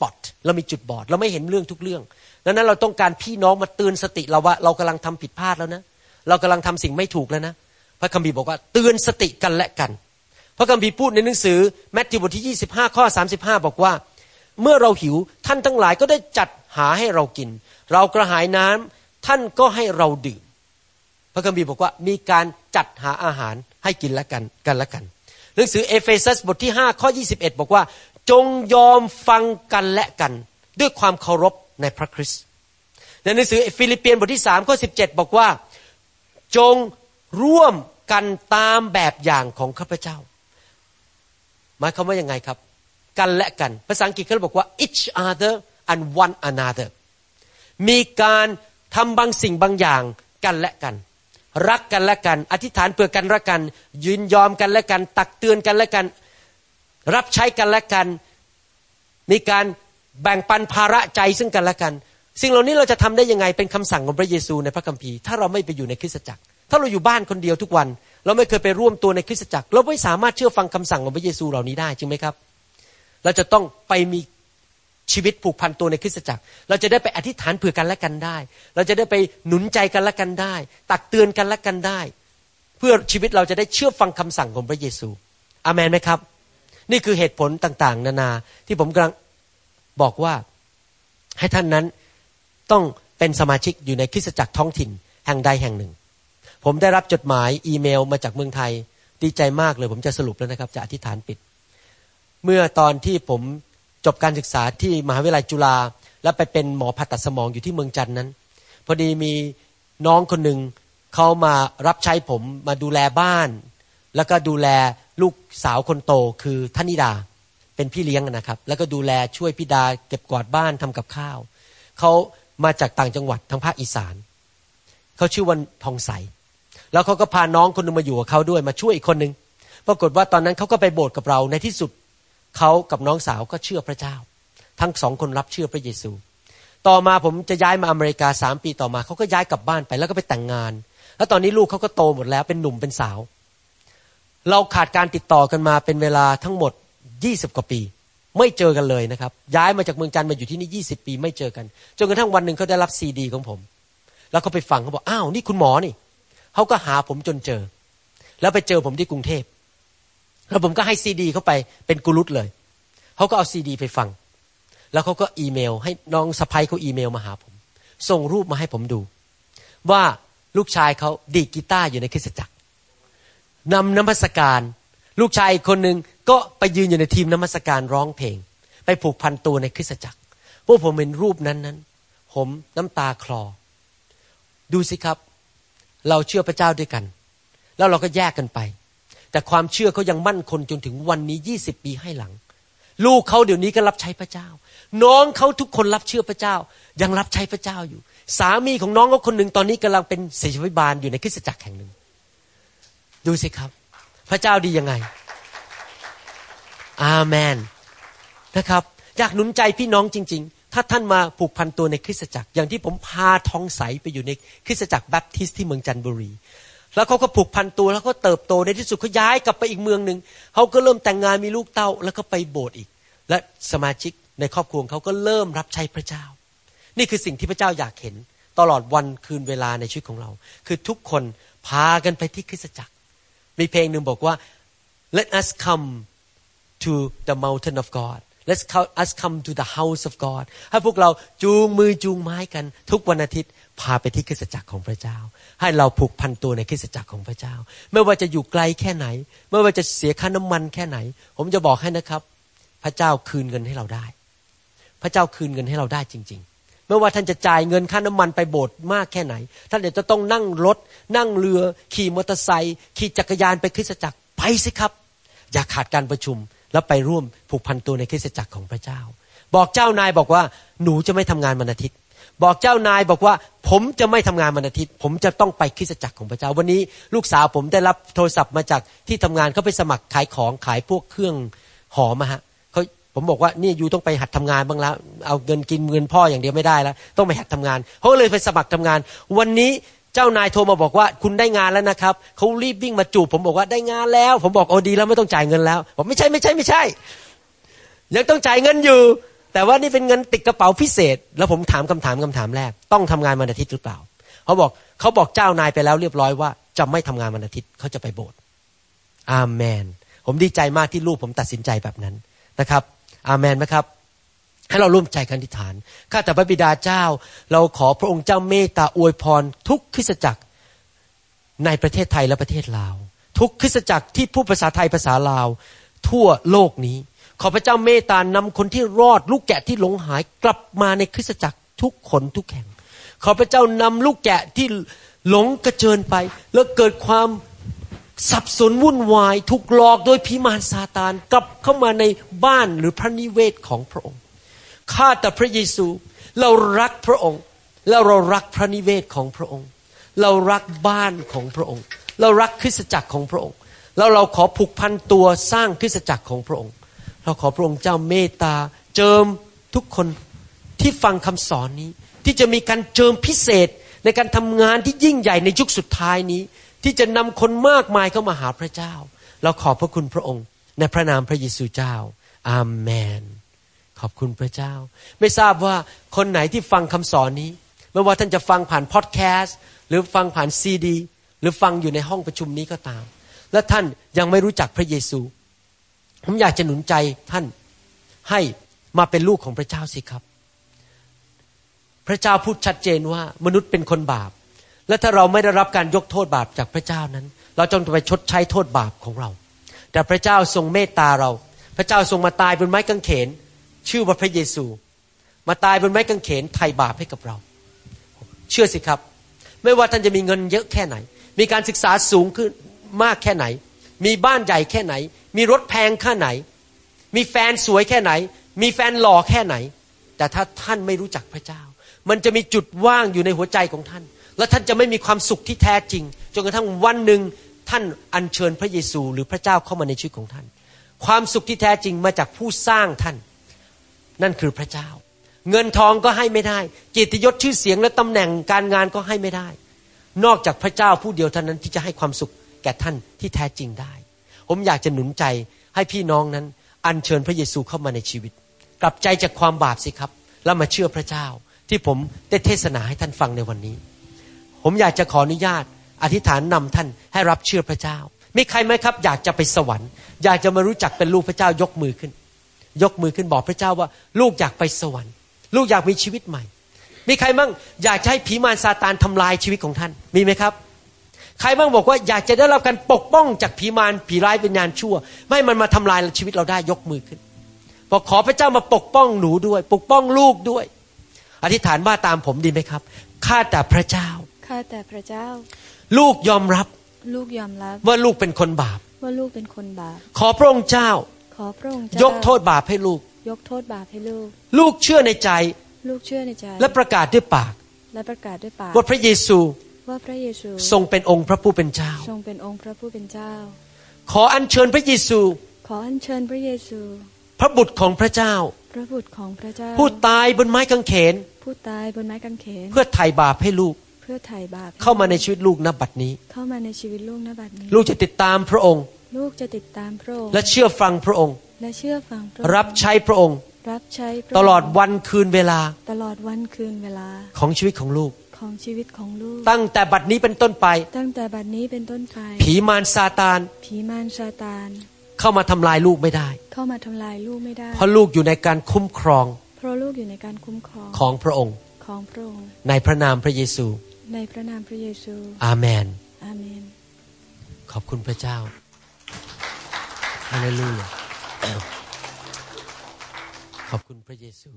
เรามีจุดบอดเราไม่เห็นเรื่องทุกเรื่องดังนั้นเราต้องการพี่น้องมาเตือนสติเราว่าเรากำลังทำผิดพลาดแล้วนะเรากำลังทำสิ่งไม่ถูกแล้วนะพระคัมภีร์บอกว่าเตือนสติกันและกันพระคัมภีร์พูดในหนังสือมัทธิวบทที่ยี่สิบห้าข้อสามสิบห้าบอกว่าเมื่อเราหิวท่านทั้งหลายก็ได้จัดหาให้เรากินเรากระหายน้ำท่านก็ให้เราดื่มพระคัมภีร์บอกว่ามีการจัดหาอาหารให้กินและกันกันและกันหนังสือเอเฟซัสบทที่ห้าข้อยี่สิบเอ็ดบอกว่าจงยอมฟังกันและกันด้วยความเคารพในพระคริสต์ในหนังสือฟิลิปเปียนบทที่สามข้อสิบเจ็ดบอกว่าจงร่วมกันตามแบบอย่างของข้าพเจ้าหมายความว่ายังไงครับกันและกันภาษาอังกฤษเขาบอกว่า each other and one another มีการทำบางสิ่งบางอย่างกันและกันรักกันและกันอธิษฐานเพื่อกันและกันยืนยอมกันและกันตักเตือนกันและกันรับใช้กันและกันมีการแบ่งปันภาระใจซึ่งกันและกันสิ่งเหล่านี้เราจะทำได้ยังไงเป็นคำสั่งของพระเยซูในพระคัมภีร์ถ้าเราไม่ไปอยู่ในคริสตจักรถ้าเราอยู่บ้านคนเดียวทุกวันเราไม่เคยไปร่วมตัวในคริสตจักรเราไม่สามารถเชื่อฟังคำสั่งของพระเยซูเหล่านี้ได้จริงไหมครับเราจะต้องไปมีชีวิตผูกพันตัวในคริสตจักรเราจะได้ไปอธิษฐานเผื่อกันและกันได้เราจะได้ไปหนุนใจกันและกันได้ตักเตือนกันและกันได้เพื่อชีวิตเราจะได้เชื่อฟังคำสั่งของพระเยซูอาเมนไหมครับนี่คือเหตุผลต่างๆนานาที่ผมกำลังบอกว่าให้ท่านนั้นต้องเป็นสมาชิกอยู่ในคริสตจักรท้องถิ่นแห่งใดแห่งหนึ่งผมได้รับจดหมายอีเมลมาจากเมืองไทยดีใจมากเลยผมจะสรุปแล้วนะครับจะอธิษฐานปิดเมื่อตอนที่ผมจบการศึกษาที่มหาวิทยาลัยจุฬาแล้วไปเป็นหมอผ่าตัดสมองอยู่ที่เมืองจันทน์นั้นพอดีมีน้องคนหนึ่งเขามารับใช้ผมมาดูแลบ้านแล้วก็ดูแลลูกสาวคนโตคือธนิดาเป็นพี่เลี้ยงนะครับแล้วก็ดูแลช่วยพี่ดาเก็บกวาดบ้านทำกับข้าวเขามาจากต่างจังหวัดทางภาคอีสานเขาชื่อวันทองใสแล้วเขาก็พาน้องคนนึงมาอยู่กับเขาด้วยมาช่วยอีกคนนึงปรากฏว่าตอนนั้นเขาก็ไปโบสถ์กับเราในที่สุดเขากับน้องสาวก็เชื่อพระเจ้าทั้งสองคนรับเชื่อพระเยซูต่อมาผมจะย้ายมาอเมริกาสามปีต่อมาเขาก็ย้ายกลับบ้านไปแล้วก็ไปแต่งงานแล้วตอนนี้ลูกเขาก็โตหมดแล้วเป็นหนุ่มเป็นสาวเราขาดการติดต่อกันมาเป็นเวลาทั้งหมดยี่สิบกว่าปีไม่เจอกันเลยนะครับย้ายมาจากเมืองจันทน์มาอยู่ที่นี่ยี่สิบปีไม่เจอกันจนกระทั่งวันนึงเขาได้รับซีดีของผมแล้วเขาไปฟังเขาบอกอ้าวนี่คุณหมอนี่เขาก็หาผมจนเจอแล้วไปเจอผมที่กรุงเทพแล้วผมก็ให้ซีดีเขาไปเป็นกุลุตเลยเขาก็เอาซีดีไปฟังแล้วเขาก็อีเมลให้น้องสะใภ้เขาอีเมลมาหาผมส่งรูปมาให้ผมดูว่าลูกชายเขาดีดกีตาร์อยู่ในคริสตจักรนำนมัสการลูกชายอีกคนนึงก็ไปยืนอยู่ในทีมนมัสการร้องเพลงไปผูกพันตัวในคริสตจักรพวกผมเห็นรูปนั้นนั้นผมน้ำตาคลอดูสิครับเราเชื่อพระเจ้าด้วยกันแล้วเราก็แยกกันไปแต่ความเชื่อเขายังมั่นคงจนถึงวันนี้ยี่สิบปีให้หลังลูกเขาเดี๋ยวนี้ก็รับใช้พระเจ้าน้องเขาทุกคนรับเชื่อพระเจ้ายังรับใช้พระเจ้าอยู่สามีของน้องเขาคนหนึ่งตอนนี้กำลังเป็นศิษยาภิบาลอยู่ในคริสตจักรแห่งหนึ่งดูสิครับพระเจ้าดียังไงอาเมนนะครับอยากหนุนใจพี่น้องจริงๆถ้าท่านมาผูกพันตัวในคริสตจักรอย่างที่ผมพาทองใสไปอยู่ในคริสตจักรแบปทิสต์ที่เมืองจันทบุรีแล้วเขาก็ผูกพันตัวแล้วก็เติบโตในที่สุดเขาย้ายกลับไปอีกเมืองนึงเขาก็เริ่มแต่งงานมีลูกเต้าแล้วก็ไปโบสถ์อีกและสมาชิกในครอบครัวเขาก็เริ่มรับใช้พระเจ้านี่คือสิ่งที่พระเจ้าอยากเห็นตลอดวันคืนเวลาในชีวิตของเราคือทุกคนพากันไปที่คริสตจักรมีเพลงนึงบอกว่า let us come to the mountain of God let's us come to the house of God ให้พวกเราจูงมือจูงไม้กันทุกวันอาทิตย์พาไปที่คริสตจักรของพระเจ้าให้เราผูกพันตัวในคริสตจักรของพระเจ้าไม่ว่าจะอยู่ไกลแค่ไหนไม่ว่าจะเสียค่าน้ำมันแค่ไหนผมจะบอกให้นะครับพระเจ้าคืนเงินให้เราได้พระเจ้าคืนเงินให้เราได้จริงๆไม่ว่าท่านจะจ่ายเงินค่าน้ำมันไปโบสถ์มากแค่ไหนท่านเดี๋ยวจะต้องนั่งรถนั่งเรือขี่มอเตอร์ไซค์ขี่จักรยานไปคริสตจักรไปสิครับอย่าขาดการประชุมแล้วไปร่วมผูกพันตัวในคริสตจักรของพระเจ้าบอกเจ้านายบอกว่าหนูจะไม่ทำงานวันอาทิตย์บอกเจ้านายบอกว่าผมจะไม่ทำงานวันอาทิตย์ผมจะต้องไปคริสตจักรของพระเจ้าวันนี้ลูกสาวผมได้รับโทรศัพท์มาจากที่ทำงานเขาไปสมัครขายของขายพวกเครื่องหอมอะฮะเขาผมบอกว่านี่ยูต้องไปหัดทำงานบ้างแล้วเอาเงินกินเงินพ่ออย่างเดียวไม่ได้แล้วต้องไปหัดทำงานเขาเลยไปสมัครทำงานวันนี้เจ้านายโทรมาบอกว่าคุณได้งานแล้วนะครับเขารีบวิ่งมาจูบผมบอกว่าได้งานแล้วผมบอกโอ้ดีแล้วไม่ต้องจ่ายเงินแล้วผมไม่ใช่ไม่ใช่ไม่ใช่ยังต้องจ่ายเงินอยู่แต่ว่านี่เป็นเงินติดกระเป๋าพิเศษแล้วผมถามคำถามคำถามแรกต้องทำงานวันอาทิตย์หรือเปล่าเขาบอกเขาบอกเจ้านายไปแล้วเรียบร้อยว่าจะไม่ทำงานวันอาทิตย์เขาจะไปโบสถ์อาเมนผมดีใจมากที่ลูกผมตัดสินใจแบบนั้นนะครับอาเมนไหมครับให้เราร่วมใจกันอธิษฐานข้าแต่พระบิดาเจ้าเราขอพระองค์เจ้าเมตตาอวยพรทุกคริสตจักรในประเทศไทยและประเทศลาวทุกคริสตจักรที่พูดภาษาไทยภาษาลาวทั่วโลกนี้ขอพระเจ้าเมตตานำคนที่รอดลูกแกะที่หลงหายกลับมาในคริสตจักรทุกคนทุกแห่งขอพระเจ้านำลูกแกะที่หลงกระเจิญไปแล้วเกิดความสับสนวุ่นวายถูกหลอกโดยผีมารซาตานกลับเข้ามาในบ้านหรือพระนิเวศของพระองค์ข้าแต่พระเยซูเรารักพระองค์แล้วเรารักพระนิเวศของพระองค์เรารักบ้านของพระองค์เรารักคริสตจักรของพระองค์แล้วเราขอผูกพันตัวสร้างคริสตจักรของพระองค์เราขอพระองค์เจ้าเมตตาเจิมทุกคนที่ฟังคำสอนนี้ที่จะมีการเจิมพิเศษในการทำงานที่ยิ่งใหญ่ในยุคสุดท้ายนี้ที่จะนำคนมากมายเข้ามาหาพระเจ้าเราขอบพระคุณพระองค์ในพระนามพระเยซูเจ้าอาเมนขอบคุณพระเจ้าไม่ทราบว่าคนไหนที่ฟังคำสอนนี้ไม่ว่าท่านจะฟังผ่านพอดแคสต์หรือฟังผ่านซีดีหรือฟังอยู่ในห้องประชุมนี้ก็ตามและท่านยังไม่รู้จักพระเยซูผมอยากจะหนุนใจท่านให้มาเป็นลูกของพระเจ้าสิครับพระเจ้าพูดชัดเจนว่ามนุษย์เป็นคนบาปและถ้าเราไม่ได้รับการยกโทษบาปจากพระเจ้านั้นเราจงไปชดใช้โทษบาปของเราแต่พระเจ้าทรงเมตตาเราพระเจ้าทรงมาตายบนไม้กางเขนชื่อว่าพระเยซูมาตายบนไม้กางเขนไถ่บาปให้กับเราเชื่อสิครับไม่ว่าท่านจะมีเงินเยอะแค่ไหนมีการศึกษาสูงขึ้นมากแค่ไหนมีบ้านใหญ่แค่ไหนมีรถแพงแค่ไหนมีแฟนสวยแค่ไหนมีแฟนหล่อแค่ไหนแต่ถ้าท่านไม่รู้จักพระเจ้ามันจะมีจุดว่างอยู่ในหัวใจของท่านและท่านจะไม่มีความสุขที่แท้จริงจนกระทั่งวันหนึ่งท่านอัญเชิญพระเยซูหรือพระเจ้าเข้ามาในชีวิตของท่านความสุขที่แท้จริงมาจากผู้สร้างท่านนั่นคือพระเจ้าเงินทองก็ให้ไม่ได้เกียรติยศชื่อเสียงและตำแหน่งการงานก็ให้ไม่ได้นอกจากพระเจ้าผู้เดียวเท่านั้นที่จะให้ความสุขแก่ท่านที่แท้จริงได้ผมอยากจะหนุนใจให้พี่น้องนั้นอัญเชิญพระเยซูเข้ามาในชีวิตกลับใจจากความบาปสิครับแล้วมาเชื่อพระเจ้าที่ผมได้เทศนาให้ท่านฟังในวันนี้ผมอยากจะขออนุญาตอธิษฐานนำท่านให้รับเชื่อพระเจ้ามีใครไหมครับอยากจะไปสวรรค์อยากจะมารู้จักเป็นลูกพระเจ้ายกมือขึ้นยกมือขึ้นบอกพระเจ้าว่าลูกอยากไปสวรรค์ลูกอยากมีชีวิตใหม่มีใครบ้างอยากจะให้ผีมารซาตานทำลายชีวิตของท่านมีไหมครับใครบ้างบอกว่าอยากจะได้รับการปกป้องจากผีมารผีร้ายวิญญาณชั่วไม่ให้มันมาทำลายชีวิตเราได้ยกมือขึ้นบอกขอพระเจ้ามาปกป้องหนูด้วยปกป้องลูกด้วยอธิษฐานว่าตามผมดีไหมครับข้าแต่พระเจ้า
ข้าแต่พระเจ้า
ลูกยอมรับ
ลูกยอมรับ
ว่าลูกเป็นคนบาป
ว่าลูกเป็นคนบาป
ขอพระองค์เจ้า
ขอพระองค์เจ้าย
กโทษบาปให้ลูก
ยกโทษบาปให้ลูก
ลูกเชื่อในใจ
ลูกเชื่อในใจ
และประกาศด้วยปาก
และประกาศด้วยปาก
ว่าพระเยซู
ว่าพระเยซู
ทรงเป็นองค์พระผู้เป็นเจ้า
ทรงเป็นองค์พระผู้เป็นเจ้า
ขออัญเชิญพระเยซู
ขออัญเชิญพระเยซู
พระบุตรของพระเจ้า
พระบุตรของพระเจ้า
ผู้ตายบนไม้กางเขน
ผู้ตายบนไม้กางเขน
เพื่อไถ่บาปให้ลูก
เพื่อไถ่บาป
เข้ามาในชีวิตลูกณบัดนี้
เข้ามาในชีวิตลูกณบัดนี้
ลูกจะติดตามพระองค์
ลูกจะติดตามพระองค์
และเชื่อฟังพระองค์
และเชื่อฟังพระองค์
รับใช้พระองค์
รับใช้
ตลอดวันคืนเวลา
ตลอดวันคืนเวลา
ของชีวิตของลูก
ของชีวิตของลูก
ตั้งแต่บัดนี้เป็นต้นไป
ตั้งแต่บัดนี้เป็นต้นไป
ผีมารซาตาน
ผีมารซาตาน
เข้ามาทำลายลูกไม่ได้
เข้ามาทำลายลูกไม่ได้
เพราะลูกอยู่ในการคุ้มครอง
เพราะลูกอยู่ในการคุ้มครอง
ของพระองค์
ของพระองค์
ในพระนามพระเยซู
ในพระนามพระเยซู
อาเมน
อาเมน
ขอบคุณพระเจ้าฮาเลลูยาขอบคุณพระเยซู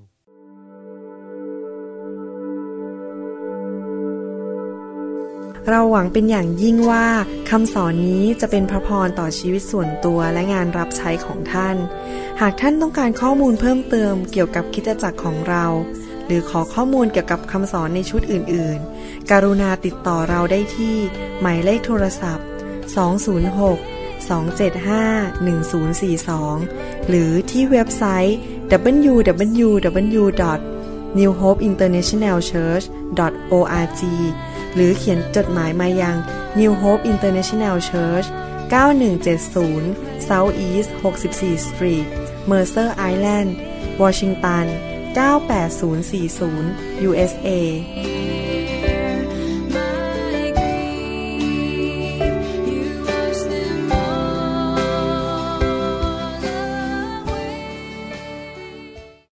เราหวังเป็นอย่างยิ่งว่าคำสอนนี้จะเป็นพระพรต่อชีวิตส่วนตัวและงานรับใช้ของท่านหากท่านต้องการข้อมูลเพิ่มเติมเกี่ยวกับคริสตจักรของเราหรือขอข้อมูลเกี่ยวกับคำสอนในชุดอื่นๆกรุณาติดต่อเราได้ที่หมายเลขโทรศัพท์สอง ศูนย์ หก สอง เจ็ด ห้า หนึ่ง ศูนย์ สี่ สองหรือที่เว็บไซต์ ดับเบิลยู ดับเบิลยู ดับเบิลยู ดอท นิว โฮป อินเตอร์เนชั่นแนล เชิร์ช ดอท โอ อาร์ จี หรือเขียนจดหมายมายัง New Hope International Church เก้าหนึ่งเจ็ดศูนย์ South East หกสิบสี่ Street Mercer Island วอชิงตันเก้าแปดศูนย์สี่ศูนย์ ยู เอส เอ